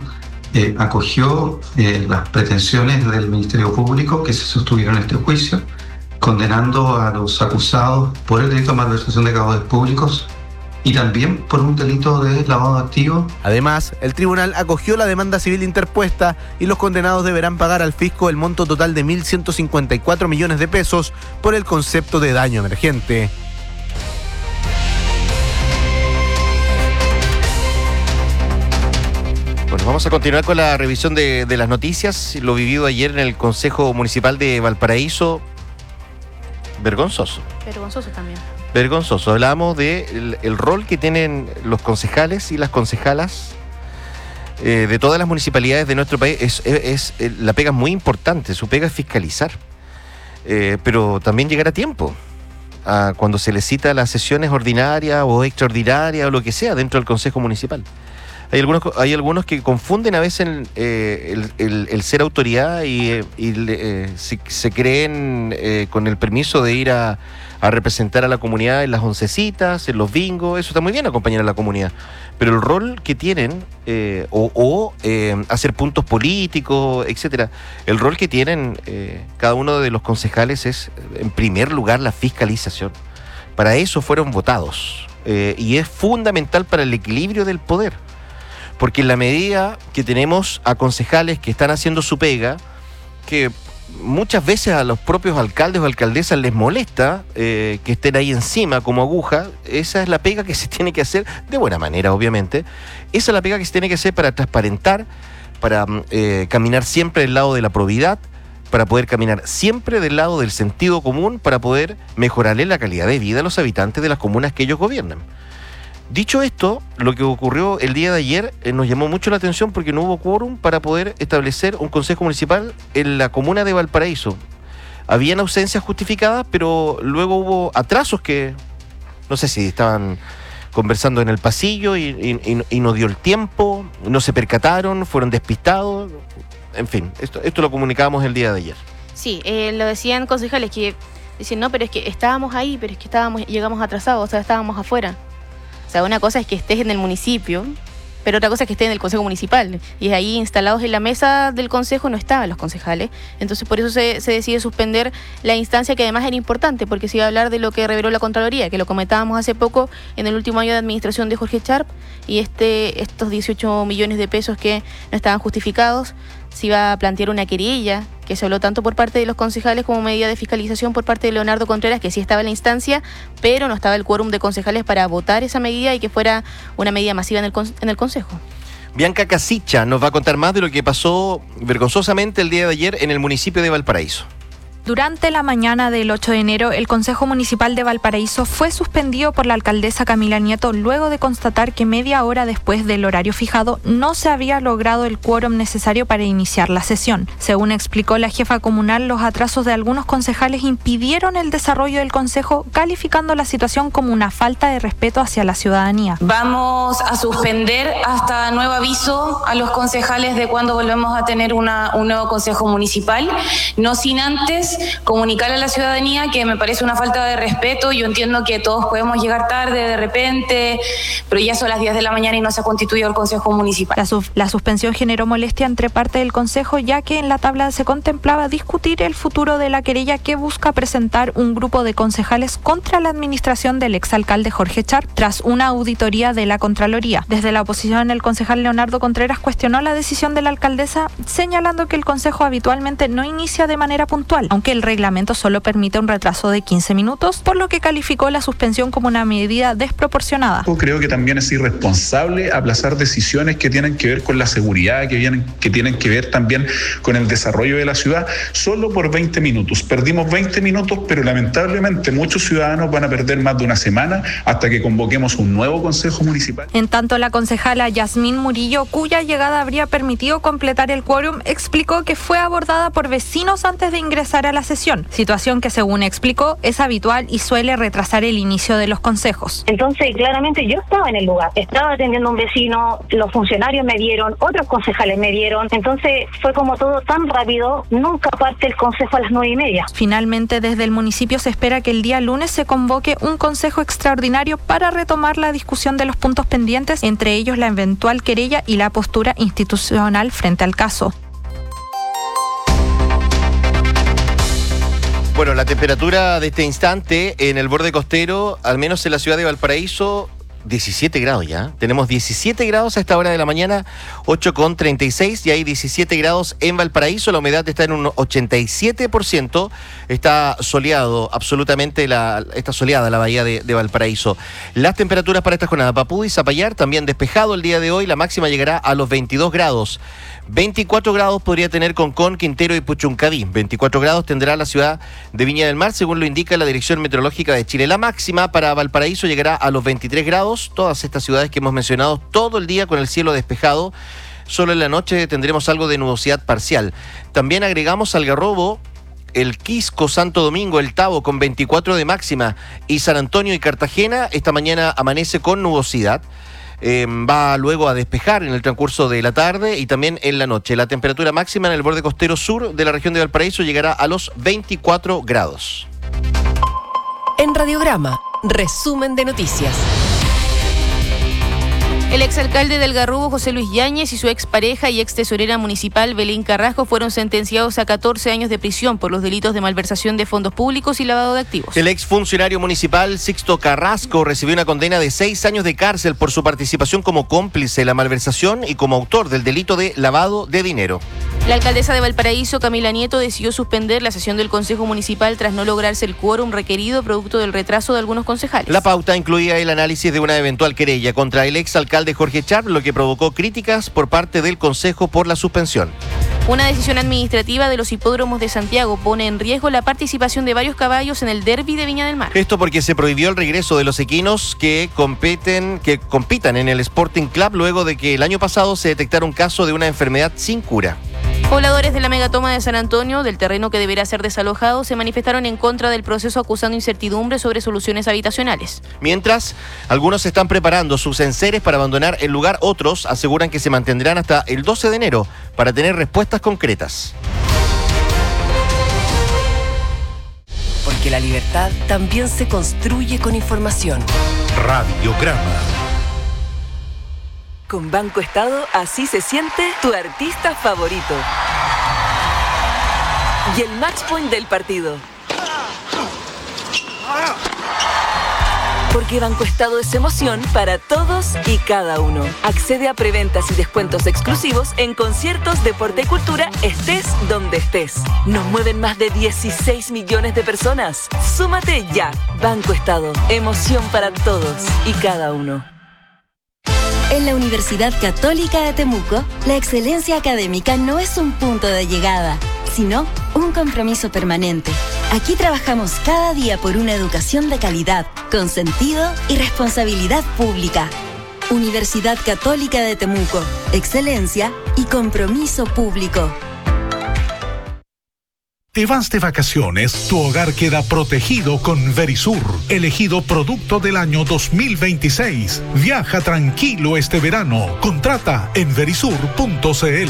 acogió las pretensiones del Ministerio Público que se sostuvieron en este juicio, condenando a los acusados por el delito de malversación de caudales públicos y también por un delito de lavado de activos. Además, el tribunal acogió la demanda civil interpuesta y los condenados deberán pagar al fisco el monto total de 1.154 millones de pesos por el concepto de daño emergente. Bueno, vamos a continuar con la revisión de las noticias. Lo vivido ayer en el Consejo Municipal de Valparaíso, vergonzoso. Vergonzoso también. Vergonzoso. Hablábamos de el rol que tienen los concejales y las concejalas de todas las municipalidades de nuestro país. La pega es muy importante, su pega es fiscalizar, pero también llegar a tiempo, cuando se les cita las sesiones ordinarias o extraordinarias o lo que sea dentro del Consejo Municipal. Hay algunos que confunden a veces el ser autoridad y se creen con el permiso de ir a representar a la comunidad en las oncecitas, en los bingos. Eso está muy bien, acompañar a la comunidad, pero el rol que tienen hacer puntos políticos, etcétera, el rol que tienen cada uno de los concejales es, en primer lugar, la fiscalización. Para eso fueron votados, y es fundamental para el equilibrio del poder, porque en la medida que tenemos a concejales que están haciendo su pega, que muchas veces a los propios alcaldes o alcaldesas les molesta que estén ahí encima como aguja, esa es la pega que se tiene que hacer de buena manera, obviamente. Esa es la pega que se tiene que hacer para transparentar, para caminar siempre del lado de la probidad, para poder caminar siempre del lado del sentido común, para poder mejorarle la calidad de vida a los habitantes de las comunas que ellos gobiernan. Dicho esto, lo que ocurrió el día de ayer nos llamó mucho la atención porque no hubo quórum para poder establecer un consejo municipal en la comuna de Valparaíso. Habían ausencias justificadas, pero luego hubo atrasos que no sé si estaban conversando en el pasillo y no dio el tiempo, no se percataron, fueron despistados. En fin, esto lo comunicábamos el día de ayer. Sí, lo decían concejales que dicen, no, pero es que estábamos ahí, pero es que llegamos atrasados, o sea, estábamos afuera. O sea, una cosa es que estés en el municipio, pero otra cosa es que estés en el consejo municipal. Y es ahí instalados en la mesa del consejo no estaban los concejales. Entonces por eso se decide suspender la instancia, que además era importante, porque se iba a hablar de lo que reveló la Contraloría, que lo comentábamos hace poco en el último año de administración de Jorge Sharp, y estos 18 millones de pesos que no estaban justificados. Se iba a plantear una querella, que se habló tanto por parte de los concejales como medida de fiscalización por parte de Leonardo Contreras, que sí estaba en la instancia, pero no estaba el quórum de concejales para votar esa medida y que fuera una medida masiva en el Consejo. Bianca Casicha nos va a contar más de lo que pasó vergonzosamente el día de ayer en el municipio de Valparaíso. Durante la mañana del 8 de enero, el Consejo Municipal de Valparaíso fue suspendido por la alcaldesa Camila Nieto luego de constatar que media hora después del horario fijado no se había logrado el quórum necesario para iniciar la sesión. Según explicó la jefa comunal, los atrasos de algunos concejales impidieron el desarrollo del consejo, calificando la situación como una falta de respeto hacia la ciudadanía. Vamos a suspender hasta nuevo aviso a los concejales de cuándo volvemos a tener un nuevo consejo municipal, no sin antes comunicar a la ciudadanía que me parece una falta de respeto. Yo entiendo que todos podemos llegar tarde de repente, pero ya son las 10 de la mañana y no se ha constituido el Consejo Municipal. La suspensión generó molestia entre parte del Consejo, ya que en la tabla se contemplaba discutir el futuro de la querella que busca presentar un grupo de concejales contra la administración del exalcalde Jorge Char tras una auditoría de la Contraloría. Desde la oposición, el concejal Leonardo Contreras cuestionó la decisión de la alcaldesa, señalando que el Consejo habitualmente no inicia de manera puntual, aunque el reglamento solo permite un retraso de 15 minutos, por lo que calificó la suspensión como una medida desproporcionada. Creo que también es irresponsable aplazar decisiones que tienen que ver con la seguridad, que tienen que ver también con el desarrollo de la ciudad, solo por 20 minutos. Perdimos 20 minutos, pero lamentablemente muchos ciudadanos van a perder más de una semana hasta que convoquemos un nuevo Consejo Municipal. En tanto, la concejala Yasmín Murillo, cuya llegada habría permitido completar el quórum, explicó que fue abordada por vecinos antes de ingresar a la sesión, situación que, según explicó, es habitual y suele retrasar el inicio de los consejos. Entonces, claramente yo estaba en el lugar, estaba atendiendo a un vecino, los funcionarios me vieron, otros concejales me vieron, entonces fue como todo tan rápido, nunca parte el consejo a las 9:30. Finalmente, desde el municipio se espera que el día lunes se convoque un consejo extraordinario para retomar la discusión de los puntos pendientes, entre ellos la eventual querella y la postura institucional frente al caso. Bueno, la temperatura de este instante en el borde costero, al menos en la ciudad de Valparaíso, 17 grados ya. Tenemos 17 grados a esta hora de la mañana, 8:36, y hay 17 grados en Valparaíso. La humedad está en un 87%. Está soleado, absolutamente está soleada la bahía de Valparaíso. Las temperaturas para esta jornada: Papú y Zapallar, también despejado el día de hoy. La máxima llegará a los 22 grados. 24 grados podría tener Concón, Quintero y Puchuncaví. 24 grados tendrá la ciudad de Viña del Mar, según lo indica la Dirección Meteorológica de Chile. La máxima para Valparaíso llegará a los 23 grados. Todas estas ciudades que hemos mencionado, todo el día con el cielo despejado. Solo en la noche tendremos algo de nubosidad parcial. También agregamos Algarrobo, el Quisco, Santo Domingo, el Tabo con 24 de máxima, y San Antonio y Cartagena esta mañana amanece con nubosidad. Va luego a despejar en el transcurso de la tarde y también en la noche. La temperatura máxima en el borde costero sur de la región de Valparaíso llegará a los 24 grados. En Radiograma, resumen de noticias. El exalcalde de Algarrobo, José Luis Yáñez, y su expareja y ex tesorera municipal, Belén Carrasco, fueron sentenciados a 14 años de prisión por los delitos de malversación de fondos públicos y lavado de activos. El exfuncionario municipal Sixto Carrasco recibió una condena de 6 años de cárcel por su participación como cómplice de la malversación y como autor del delito de lavado de dinero. La alcaldesa de Valparaíso, Camila Nieto, decidió suspender la sesión del Consejo Municipal tras no lograrse el quórum requerido producto del retraso de algunos concejales. La pauta incluía el análisis de una eventual querella contra el exalcalde Jorge Char, lo que provocó críticas por parte del Consejo por la suspensión. Una decisión administrativa de los hipódromos de Santiago pone en riesgo la participación de varios caballos en el derbi de Viña del Mar. Esto porque se prohibió el regreso de los equinos que compitan en el Sporting Club luego de que el año pasado se detectara un caso de una enfermedad sin cura. Pobladores de la megatoma de San Antonio, del terreno que deberá ser desalojado, se manifestaron en contra del proceso acusando incertidumbre sobre soluciones habitacionales. Mientras, algunos están preparando sus enseres para abandonar el lugar, otros aseguran que se mantendrán hasta el 12 de enero para tener respuestas concretas. Porque la libertad también se construye con información. Radiograma. Con Banco Estado, así se siente tu artista favorito. Y el match point del partido. Porque Banco Estado es emoción para todos y cada uno. Accede a preventas y descuentos exclusivos en conciertos, deporte y cultura, estés donde estés. Nos mueven más de 16 millones de personas. Súmate ya. Banco Estado, emoción para todos y cada uno. En la Universidad Católica de Temuco, la excelencia académica no es un punto de llegada, sino un compromiso permanente. Aquí trabajamos cada día por una educación de calidad, con sentido y responsabilidad pública. Universidad Católica de Temuco, excelencia y compromiso público. Te vas de vacaciones, tu hogar queda protegido con Verisur, elegido producto del año 2026. Viaja tranquilo este verano. Contrata en verisur.cl.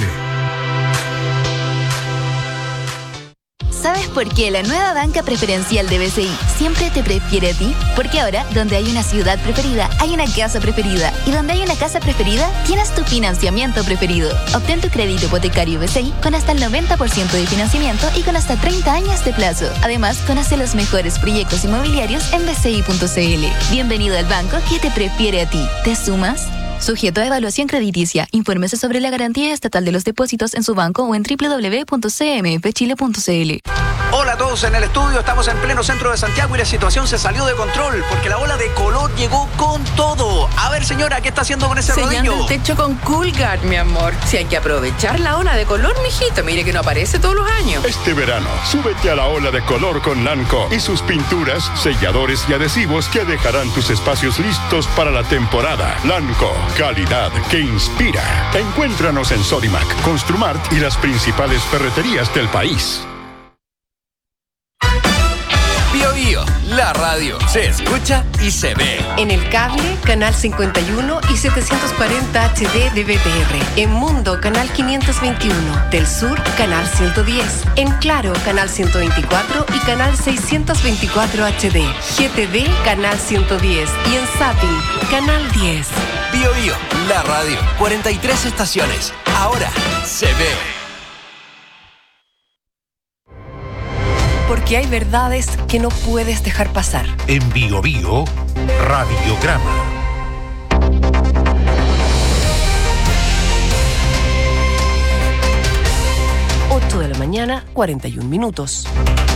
¿Sabes por qué la nueva banca preferencial de BCI siempre te prefiere a ti? Porque ahora, donde hay una ciudad preferida, hay una casa preferida. Y donde hay una casa preferida, tienes tu financiamiento preferido. Obtén tu crédito hipotecario BCI con hasta el 90% de financiamiento y con hasta 30 años de plazo. Además, conoce los mejores proyectos inmobiliarios en bci.cl. Bienvenido al banco que te prefiere a ti. ¿Te sumas? Sujeto a evaluación crediticia. Infórmese sobre la garantía estatal de los depósitos en su banco o en www.cmfchile.cl. Hola a todos en el estudio, estamos en pleno centro de Santiago y la situación se salió de control porque la ola de calor llegó con todo. A ver, señora, ¿qué está haciendo con ese rodillo? Sellando el techo con Coolguard, mi amor. Si hay que aprovechar la ola de color, mijito, mire que no aparece todos los años. Este verano, súbete a la ola de color con Lanco y sus pinturas, selladores y adhesivos que dejarán tus espacios listos para la temporada. Lanco, calidad que inspira. Encuéntranos en Sodimac, Construmart y las principales ferreterías del país. Bio Bio, la radio se escucha y se ve. En el cable, canal 51 y 740 HD de BTR. En Mundo, canal 521. Del Sur, canal 110. En Claro, canal 124 y canal 624 HD. GTV, canal 110. Y en Zapping, canal 10. Bio Bio, la radio, 43 estaciones. Ahora se ve. Porque hay verdades que no puedes dejar pasar. En Bio Bio, Radiograma. De la mañana, 41 minutos.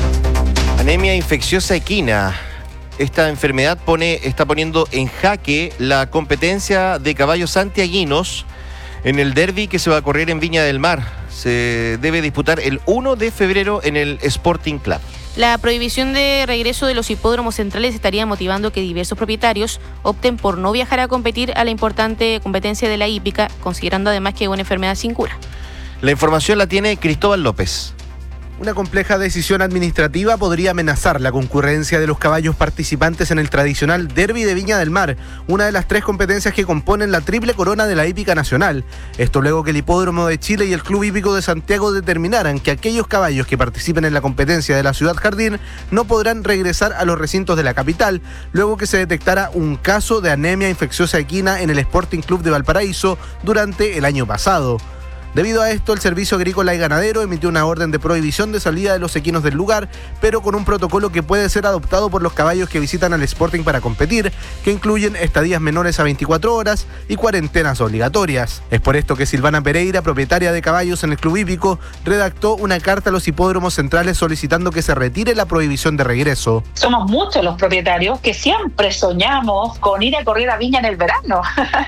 Anemia infecciosa equina. Esta enfermedad está poniendo en jaque la competencia de caballos santiaguinos en el derbi que se va a correr en Viña del Mar. Se debe disputar el 1 de febrero en el Sporting Club. La prohibición de regreso de los hipódromos centrales estaría motivando que diversos propietarios opten por no viajar a competir a la importante competencia de la hípica, considerando además que es una enfermedad sin cura. La información la tiene Cristóbal López. Una compleja decisión administrativa podría amenazar la concurrencia de los caballos participantes en el tradicional Derbi de Viña del Mar, una de las 3 competencias que componen la triple corona de la hípica nacional. Esto luego que el Hipódromo de Chile y el Club Hípico de Santiago determinaran que aquellos caballos que participen en la competencia de la Ciudad Jardín no podrán regresar a los recintos de la capital, luego que se detectara un caso de anemia infecciosa equina en el Sporting Club de Valparaíso durante el año pasado. Debido a esto, el Servicio Agrícola y Ganadero emitió una orden de prohibición de salida de los equinos del lugar, pero con un protocolo que puede ser adoptado por los caballos que visitan al Sporting para competir, que incluyen estadías menores a 24 horas y cuarentenas obligatorias. Es por esto que Silvana Pereira, propietaria de caballos en el Club Hípico, redactó una carta a los hipódromos centrales solicitando que se retire la prohibición de regreso. Somos muchos los propietarios que siempre soñamos con ir a correr a Viña en el verano.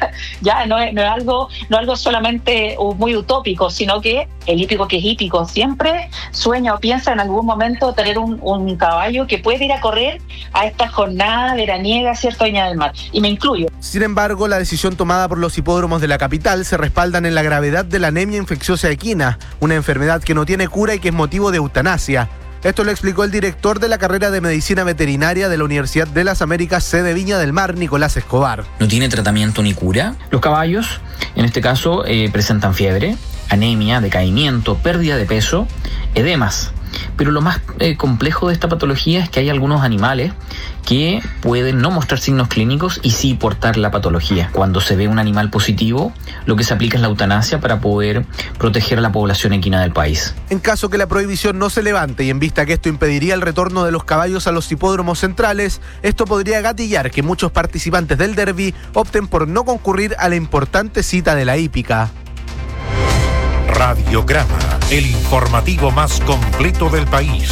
Ya no es algo solamente muy utópico, sino que el hípico que es hípico siempre sueña o piensa en algún momento tener un caballo que puede ir a correr a esta jornada veraniega, ¿cierto? Viña del Mar, y me incluyo. Sin embargo, la decisión tomada por los hipódromos de la capital se respaldan en la gravedad de la anemia infecciosa equina, una enfermedad que no tiene cura y que es motivo de eutanasia. Esto lo explicó el director de la carrera de Medicina Veterinaria de la Universidad de las Américas, sede Viña del Mar, Nicolás Escobar. No tiene tratamiento ni cura. Los caballos, en este caso, presentan fiebre, anemia, decaimiento, pérdida de peso, edemas. Pero lo más complejo de esta patología es que hay algunos animales que pueden no mostrar signos clínicos y sí portar la patología. Cuando se ve un animal positivo, lo que se aplica es la eutanasia para poder proteger a la población equina del país. En caso que la prohibición no se levante y en vista que esto impediría el retorno de los caballos a los hipódromos centrales, esto podría gatillar que muchos participantes del derbi opten por no concurrir a la importante cita de la hípica. Radiograma, el informativo más completo del país.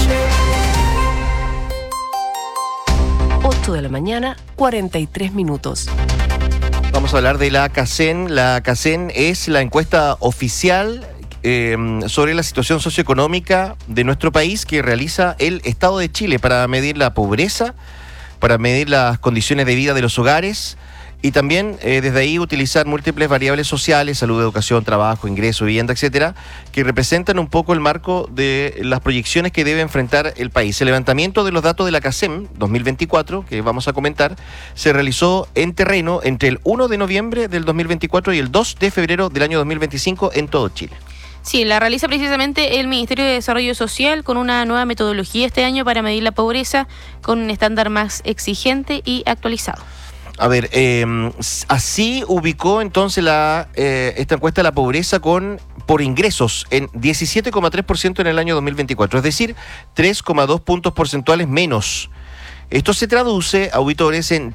8 de la mañana, 43 minutos. Vamos a hablar de la CACEN. La CACEN es la encuesta oficial sobre la situación socioeconómica de nuestro país que realiza el Estado de Chile para medir la pobreza, para medir las condiciones de vida de los hogares y también desde ahí utilizar múltiples variables sociales, salud, educación, trabajo, ingreso, vivienda, etcétera, que representan un poco el marco de las proyecciones que debe enfrentar el país. El levantamiento de los datos de la CACEM 2024, que vamos a comentar, se realizó en terreno entre el 1 de noviembre del 2024 y el 2 de febrero del año 2025 en todo Chile. Sí, la realiza precisamente el Ministerio de Desarrollo Social con una nueva metodología este año para medir la pobreza con un estándar más exigente y actualizado. A ver, así ubicó entonces esta encuesta de la pobreza por ingresos en 17,3% en el año 2024, es decir, 3,2 puntos porcentuales menos. Esto se traduce, auditores, en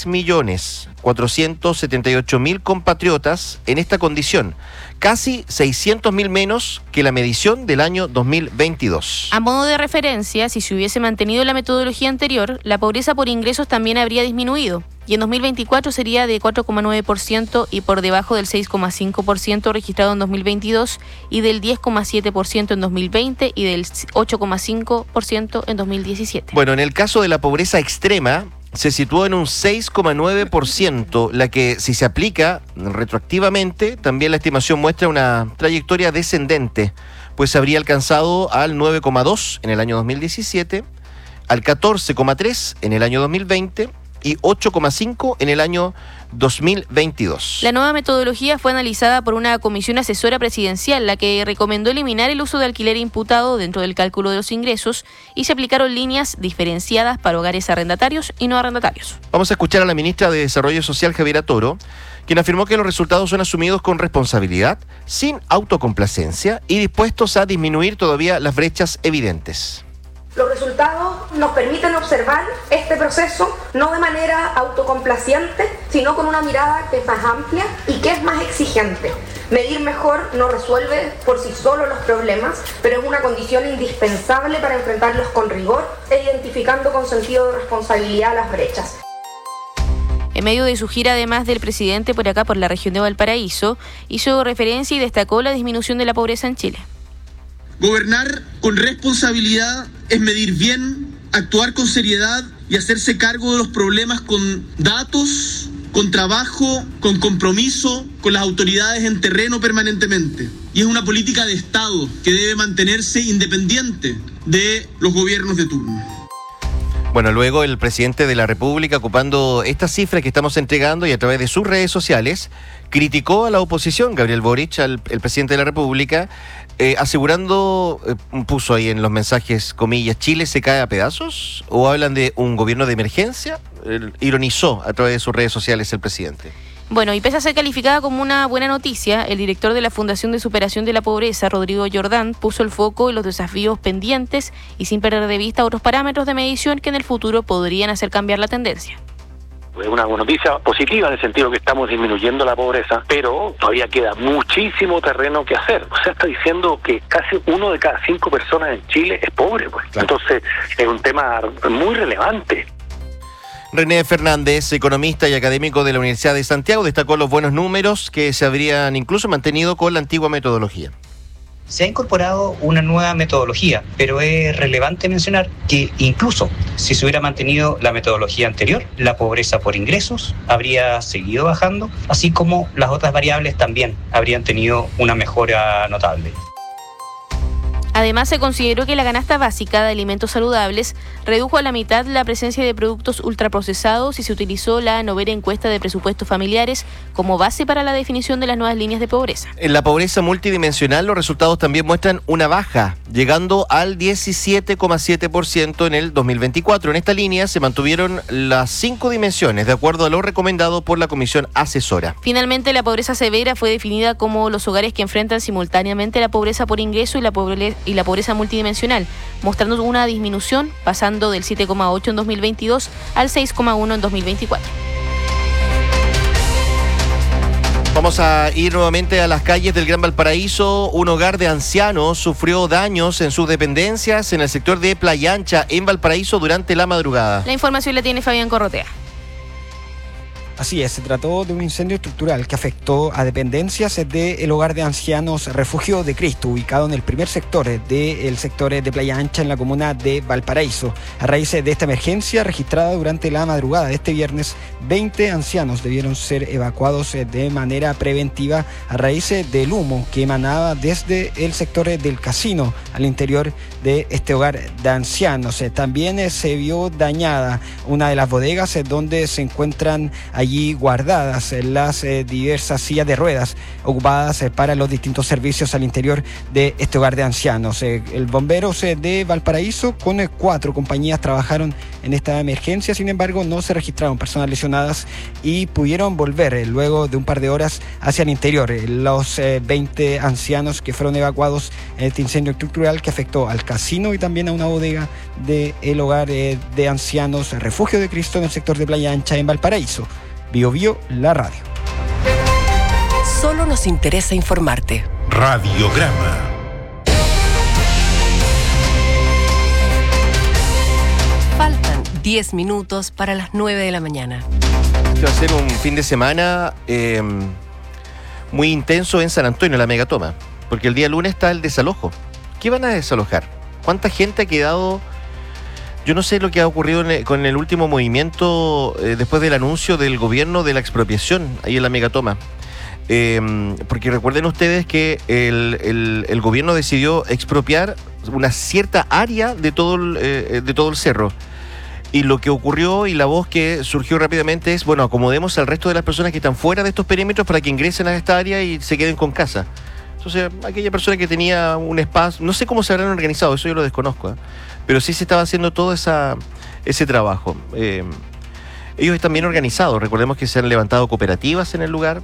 3.478.000 compatriotas en esta condición, casi 600.000 menos que la medición del año 2022. A modo de referencia, si se hubiese mantenido la metodología anterior, la pobreza por ingresos también habría disminuido, y en 2024 sería de 4,9% y por debajo del 6,5% registrado en 2022 y del 10,7% en 2020 y del 8,5% en 2017. Bueno, en el caso de la pobreza extrema, se situó en un 6,9%, la que si se aplica retroactivamente, también la estimación muestra una trayectoria descendente, pues se habría alcanzado al 9,2% en el año 2017, al 14,3% en el año 2020 y 8,5% en el año 2022. La nueva metodología fue analizada por una comisión asesora presidencial, la que recomendó eliminar el uso de alquiler imputado dentro del cálculo de los ingresos y se aplicaron líneas diferenciadas para hogares arrendatarios y no arrendatarios. Vamos a escuchar a la ministra de Desarrollo Social, Javiera Toro, quien afirmó que los resultados son asumidos con responsabilidad, sin autocomplacencia y dispuestos a disminuir todavía las brechas evidentes. Los resultados nos permiten observar este proceso no de manera autocomplaciente, sino con una mirada que es más amplia y que es más exigente. Medir mejor no resuelve por sí solo los problemas, pero es una condición indispensable para enfrentarlos con rigor e identificando con sentido de responsabilidad las brechas. En medio de su gira, además del presidente por acá, por la región de Valparaíso, hizo referencia y destacó la disminución de la pobreza en Chile. Gobernar con responsabilidad es medir bien, actuar con seriedad y hacerse cargo de los problemas con datos, con trabajo, con compromiso, con las autoridades en terreno permanentemente. Y es una política de Estado que debe mantenerse independiente de los gobiernos de turno. Bueno, luego el presidente de la República, ocupando estas cifras que estamos entregando y a través de sus redes sociales, criticó a la oposición, Gabriel Boric, el presidente de la República, asegurando, puso ahí en los mensajes, comillas, ¿Chile se cae a pedazos? ¿O hablan de un gobierno de emergencia? Ironizó a través de sus redes sociales el presidente. Bueno, y pese a ser calificada como una buena noticia, el director de la Fundación de Superación de la Pobreza, Rodrigo Jordán, puso el foco en los desafíos pendientes y sin perder de vista otros parámetros de medición que en el futuro podrían hacer cambiar la tendencia. Es una noticia positiva en el sentido que estamos disminuyendo la pobreza, pero todavía queda muchísimo terreno que hacer. O sea, está diciendo que casi 1 de cada 5 personas en Chile es pobre, pues. Claro. Entonces, es un tema muy relevante. René Fernández, economista y académico de la Universidad de Santiago, destacó los buenos números que se habrían incluso mantenido con la antigua metodología. Se ha incorporado una nueva metodología, pero es relevante mencionar que incluso si se hubiera mantenido la metodología anterior, la pobreza por ingresos habría seguido bajando, así como las otras variables también habrían tenido una mejora notable. Además, se consideró que la canasta básica de alimentos saludables redujo a la mitad la presencia de productos ultraprocesados y se utilizó la 9ª encuesta de presupuestos familiares como base para la definición de las nuevas líneas de pobreza. En la pobreza multidimensional, los resultados también muestran una baja, llegando al 17,7% en el 2024. En esta línea se mantuvieron las 5 dimensiones, de acuerdo a lo recomendado por la Comisión Asesora. Finalmente, la pobreza severa fue definida como los hogares que enfrentan simultáneamente la pobreza por ingreso y la pobreza multidimensional, mostrando una disminución pasando del 7,8 en 2022 al 6,1 en 2024. Vamos a ir nuevamente a las calles del Gran Valparaíso. Un hogar de ancianos sufrió daños en sus dependencias en el sector de Playa Ancha, en Valparaíso, durante la madrugada. La información la tiene Fabián Corrotea. Así es, se trató de un incendio estructural que afectó a dependencias del hogar de ancianos Refugio de Cristo, ubicado en el primer sector del sector de Playa Ancha en la comuna de Valparaíso. A raíz de esta emergencia registrada durante la madrugada de este viernes, 20 ancianos debieron ser evacuados de manera preventiva a raíz del humo que emanaba desde el sector del casino al interior de este hogar de ancianos. También se vio dañada una de las bodegas donde se encuentran allí guardadas las diversas sillas de ruedas ocupadas para los distintos servicios al interior de este hogar de ancianos. El bomberos de Valparaíso con 4 compañías trabajaron en esta emergencia, sin embargo no se registraron personas lesionadas y pudieron volver luego de un par de horas hacia el interior. Los 20 ancianos que fueron evacuados en este incendio estructural que afectó al casino y también a una bodega del hogar de ancianos Refugio de Cristo en el sector de Playa Ancha en Valparaíso. Bio Bio, la radio. Solo nos interesa informarte. Radiograma. Faltan 10 minutos para las 9 de la mañana. Este va a ser un fin de semana muy intenso en San Antonio, la megatoma, porque el día lunes está el desalojo. ¿Qué van a desalojar? ¿Cuánta gente ha quedado? Yo no sé lo que ha ocurrido con el último movimiento después del anuncio del gobierno de la expropiación ahí en la megatoma. Porque recuerden ustedes que el gobierno decidió expropiar una cierta área de todo el cerro. Y lo que ocurrió y la voz que surgió rápidamente es, bueno, acomodemos al resto de las personas que están fuera de estos perímetros para que ingresen a esta área y se queden con casa. Entonces, aquella persona que tenía un espacio, no sé cómo se habrán organizado, eso yo lo desconozco, pero sí se estaba haciendo todo ese trabajo. Ellos están bien organizados, recordemos que se han levantado cooperativas en el lugar,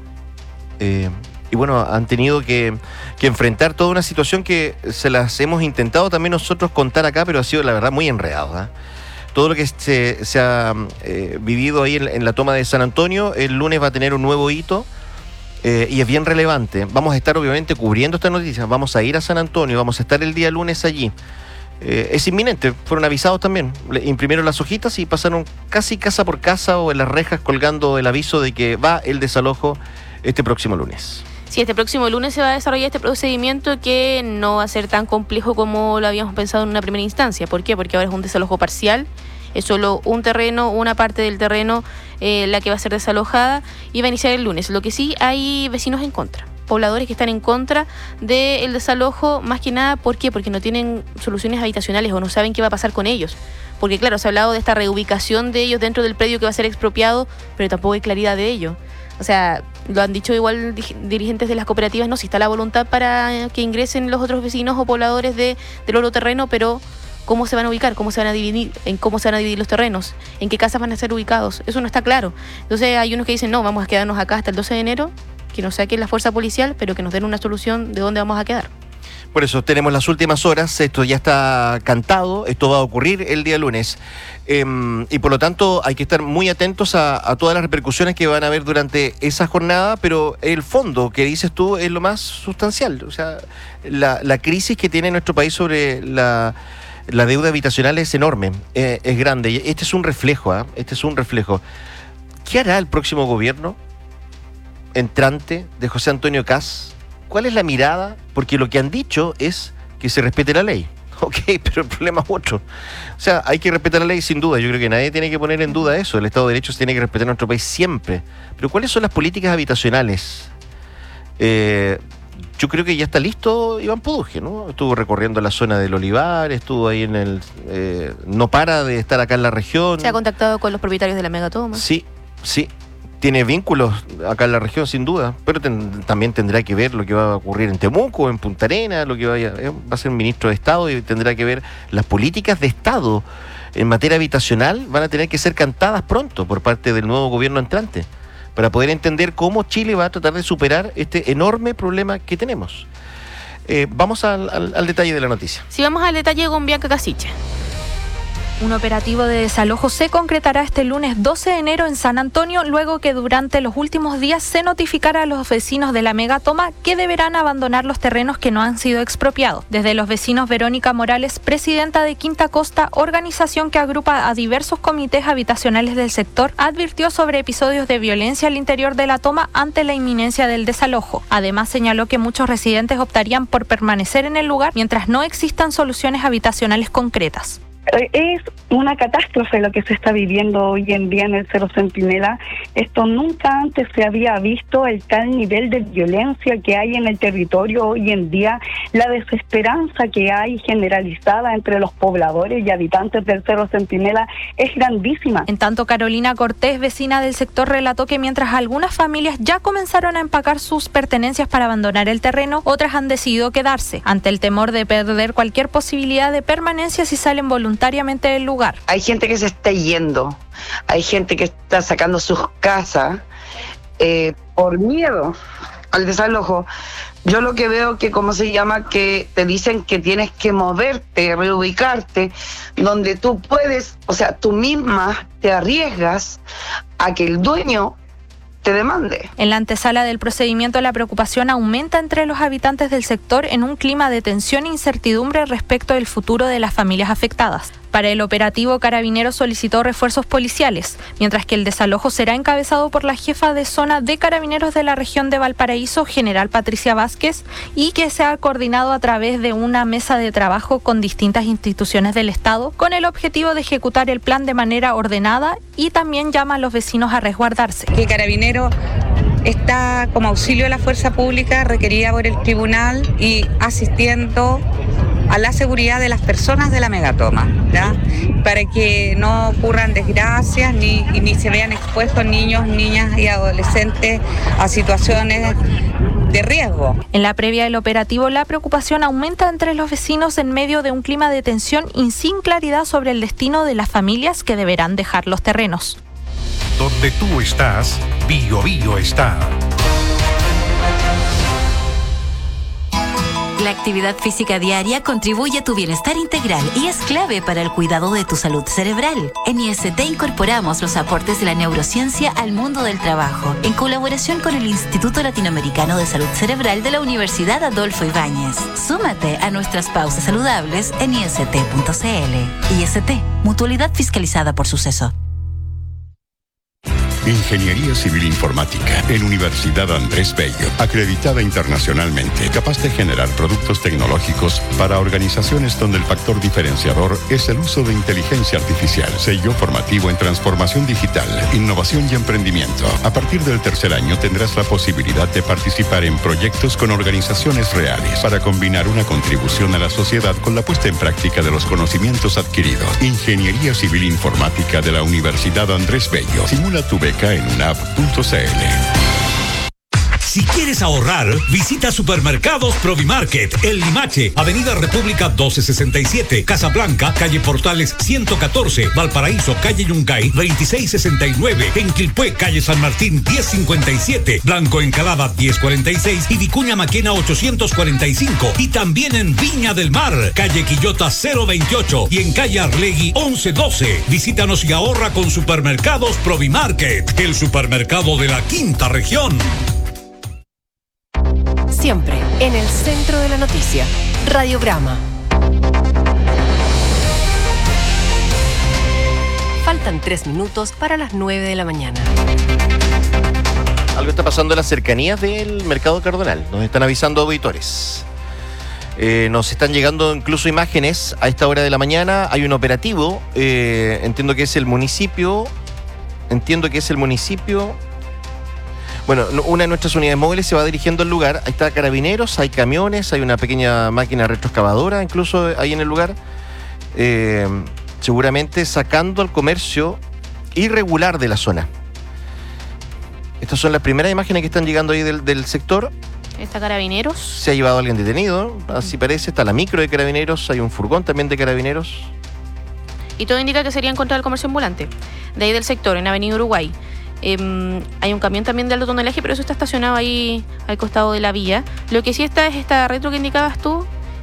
y bueno, han tenido que enfrentar toda una situación que se las hemos intentado también nosotros contar acá, pero ha sido la verdad muy enredado. Todo lo que se ha vivido ahí en la toma de San Antonio, el lunes va a tener un nuevo hito. Y es bien relevante. Vamos a estar obviamente cubriendo esta noticia. Vamos a ir a San Antonio, vamos a estar el día lunes allí. Es inminente, fueron avisados también. Imprimieron las hojitas y pasaron casi casa por casa o en las rejas colgando el aviso de que va el desalojo este próximo lunes. Sí, este próximo lunes se va a desarrollar este procedimiento que no va a ser tan complejo como lo habíamos pensado en una primera instancia. ¿Por qué? Porque ahora es un desalojo parcial. Es solo un terreno, una parte del terreno la que va a ser desalojada y va a iniciar el lunes. Lo que sí, hay vecinos en contra, pobladores que están en contra del desalojo, más que nada, ¿por qué? Porque no tienen soluciones habitacionales o no saben qué va a pasar con ellos. Porque claro, se ha hablado de esta reubicación de ellos dentro del predio que va a ser expropiado, pero tampoco hay claridad de ello. O sea, lo han dicho igual dirigentes de las cooperativas, no, si está la voluntad para que ingresen los otros vecinos o pobladores del otro terreno, pero ¿cómo se van a ubicar? ¿Cómo se van a dividir? ¿En cómo se van a dividir los terrenos? ¿En qué casas van a ser ubicados? Eso no está claro. Entonces hay unos que dicen, no, vamos a quedarnos acá hasta el 12 de enero, que nos saquen la fuerza policial, pero que nos den una solución de dónde vamos a quedar. Por eso tenemos las últimas horas, esto ya está cantado, esto va a ocurrir el día lunes. Y por lo tanto hay que estar muy atentos a todas las repercusiones que van a haber durante esa jornada, pero el fondo que dices tú es lo más sustancial. O sea, la crisis que tiene nuestro país sobre la deuda habitacional es enorme, es grande. Este es un reflejo, este es un reflejo. ¿Qué hará el próximo gobierno entrante de José Antonio Kast? ¿Cuál es la mirada? Porque lo que han dicho es que se respete la ley. Ok, pero el problema es otro. O sea, hay que respetar la ley sin duda. Yo creo que nadie tiene que poner en duda eso. El Estado de Derecho se tiene que respetar en nuestro país siempre. Pero ¿cuáles son las políticas habitacionales? Yo creo que ya está listo Iván Poduje, ¿no? Estuvo recorriendo la zona del Olivar, estuvo ahí en el... no para de estar acá en la región. Se ha contactado con los propietarios de la megatoma. Sí. Tiene vínculos acá en la región, sin duda, pero también tendrá que ver lo que va a ocurrir en Temuco, en Punta Arenas, lo que va a ser ministro de Estado y tendrá que ver las políticas de Estado en materia habitacional van a tener que ser cantadas pronto por parte del nuevo gobierno entrante para poder entender cómo Chile va a tratar de superar este enorme problema que tenemos. Vamos al detalle de la noticia. Sí, vamos al detalle con Bianca Casiche. Un operativo de desalojo se concretará este lunes 12 de enero en San Antonio, luego que durante los últimos días se notificará a los vecinos de la megatoma que deberán abandonar los terrenos que no han sido expropiados. Desde los vecinos, Verónica Morales, presidenta de Quinta Costa, organización que agrupa a diversos comités habitacionales del sector, advirtió sobre episodios de violencia al interior de la toma ante la inminencia del desalojo. Además, señaló que muchos residentes optarían por permanecer en el lugar mientras no existan soluciones habitacionales concretas. Es una catástrofe lo que se está viviendo hoy en día en el Cerro Centinela. Esto nunca antes se había visto, el tal nivel de violencia que hay en el territorio hoy en día, la desesperanza que hay generalizada entre los pobladores y habitantes del Cerro Centinela es grandísima. En tanto, Carolina Cortés, vecina del sector, relató que mientras algunas familias ya comenzaron a empacar sus pertenencias para abandonar el terreno, otras han decidido quedarse, ante el temor de perder cualquier posibilidad de permanencia si salen voluntariamente del lugar. Hay gente que se está yendo, hay gente que está sacando sus casas por miedo al desalojo. Yo lo que veo que, que te dicen que tienes que moverte, reubicarte, donde tú puedes, tú misma te arriesgas a que el dueño te demande. En la antesala del procedimiento, la preocupación aumenta entre los habitantes del sector en un clima de tensión e incertidumbre respecto del futuro de las familias afectadas. Para el operativo, Carabineros solicitó refuerzos policiales, mientras que el desalojo será encabezado por la jefa de zona de Carabineros de la región de Valparaíso, general Patricia Vázquez, y que se ha coordinado a través de una mesa de trabajo con distintas instituciones del Estado, con el objetivo de ejecutar el plan de manera ordenada, y también llama a los vecinos a resguardarse. Que Carabineros está como auxilio de la fuerza pública requerida por el tribunal y asistiendo a la seguridad de las personas de la megatoma, ¿ya? Para que no ocurran desgracias ni se vean expuestos niños, niñas y adolescentes a situaciones de riesgo. En la previa del operativo, la preocupación aumenta entre los vecinos en medio de un clima de tensión y sin claridad sobre el destino de las familias que deberán dejar los terrenos. Donde tú estás, Bio Bio está. La actividad física diaria contribuye a tu bienestar integral y es clave para el cuidado de tu salud cerebral. En IST incorporamos los aportes de la neurociencia al mundo del trabajo, en colaboración con el Instituto Latinoamericano de Salud Cerebral de la Universidad Adolfo Ibáñez. Súmate a nuestras pausas saludables en ist.cl. IST, mutualidad fiscalizada por Suceso. Ingeniería Civil Informática en Universidad Andrés Bello, acreditada internacionalmente, capaz de generar productos tecnológicos para organizaciones donde el factor diferenciador es el uso de inteligencia artificial. Sello formativo en transformación digital, innovación y emprendimiento. A partir del tercer año tendrás la posibilidad de participar en proyectos con organizaciones reales para combinar una contribución a la sociedad con la puesta en práctica de los conocimientos adquiridos. Ingeniería Civil Informática de la Universidad Andrés Bello. Simula tu beca en unap.cl. Si quieres ahorrar, visita Supermercados Provimarket, El Limache, Avenida República 1267, Casablanca, Calle Portales 114, Valparaíso, Calle Yungay 2669, en Quilpué, Calle San Martín 1057, Blanco Encalada 1046 y Vicuña Maquena 845. Y también en Viña del Mar, Calle Quillota 028 y en Calle Arlegui 1112. Visítanos y ahorra con Supermercados Provimarket, el supermercado de la quinta región. Siempre en el centro de la noticia. Radiograma. Faltan 3 minutos para las 9 de la mañana. Algo está pasando en las cercanías del Mercado Cardonal. Nos están avisando auditores. Nos están llegando incluso imágenes a esta hora de la mañana. Hay un operativo. Entiendo que es el municipio. Bueno, una de nuestras unidades móviles se va dirigiendo al lugar. Ahí está Carabineros, hay camiones, hay una pequeña máquina retroexcavadora incluso ahí en el lugar. Seguramente sacando al comercio irregular de la zona. Estas son las primeras imágenes que están llegando ahí del sector. ¿Está Carabineros? Se ha llevado a alguien detenido, así parece. Está la micro de Carabineros, hay un furgón también de Carabineros. Y todo indica que sería en contra del comercio ambulante. De ahí del sector, en Avenida Uruguay. Hay un camión también de alto tonelaje, pero eso está estacionado ahí al costado de la vía. Lo que sí está es esta retro que indicabas tú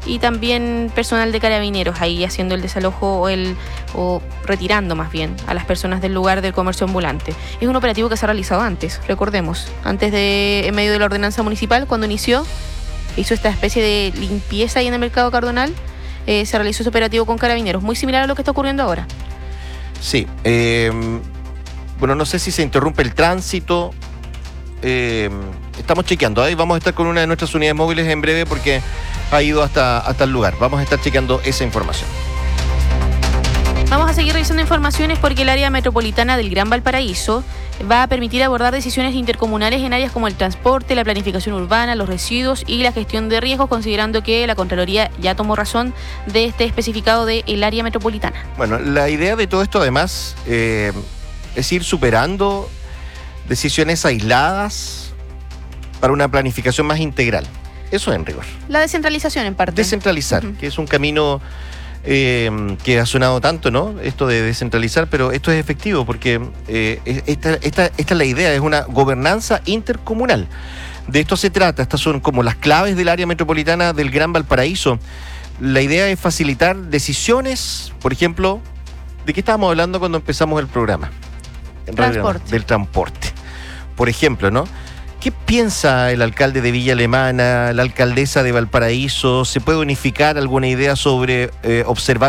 y también personal de carabineros ahí haciendo el desalojo o retirando más bien a las personas del lugar del comercio ambulante. Es un operativo que se ha realizado antes, recordemos, en medio de la ordenanza municipal, cuando hizo esta especie de limpieza ahí en el mercado Cardonal, se realizó ese operativo con carabineros, muy similar a lo que está ocurriendo ahora. Sí, bueno, no sé si se interrumpe el tránsito. Estamos chequeando, ahí vamos a estar con una de nuestras unidades móviles en breve porque ha ido hasta el lugar. Vamos a estar chequeando esa información. Vamos a seguir revisando informaciones porque el área metropolitana del Gran Valparaíso va a permitir abordar decisiones intercomunales en áreas como el transporte, la planificación urbana, los residuos y la gestión de riesgos, considerando que la Contraloría ya tomó razón de este especificado del área metropolitana. Bueno, la idea de todo esto además es ir superando decisiones aisladas para una planificación más integral. Eso en rigor. La descentralización en parte. Descentralizar, que es un camino que ha sonado tanto, ¿no? Esto de descentralizar, pero esto es efectivo porque esta es la idea, es una gobernanza intercomunal. De esto se trata, estas son como las claves del área metropolitana del Gran Valparaíso. La idea es facilitar decisiones, por ejemplo, ¿de qué estábamos hablando cuando empezamos el programa? Transporte. Del transporte. Por ejemplo, ¿no? ¿Qué piensa el alcalde de Villa Alemana, la alcaldesa de Valparaíso? ¿Se puede unificar alguna idea sobre observar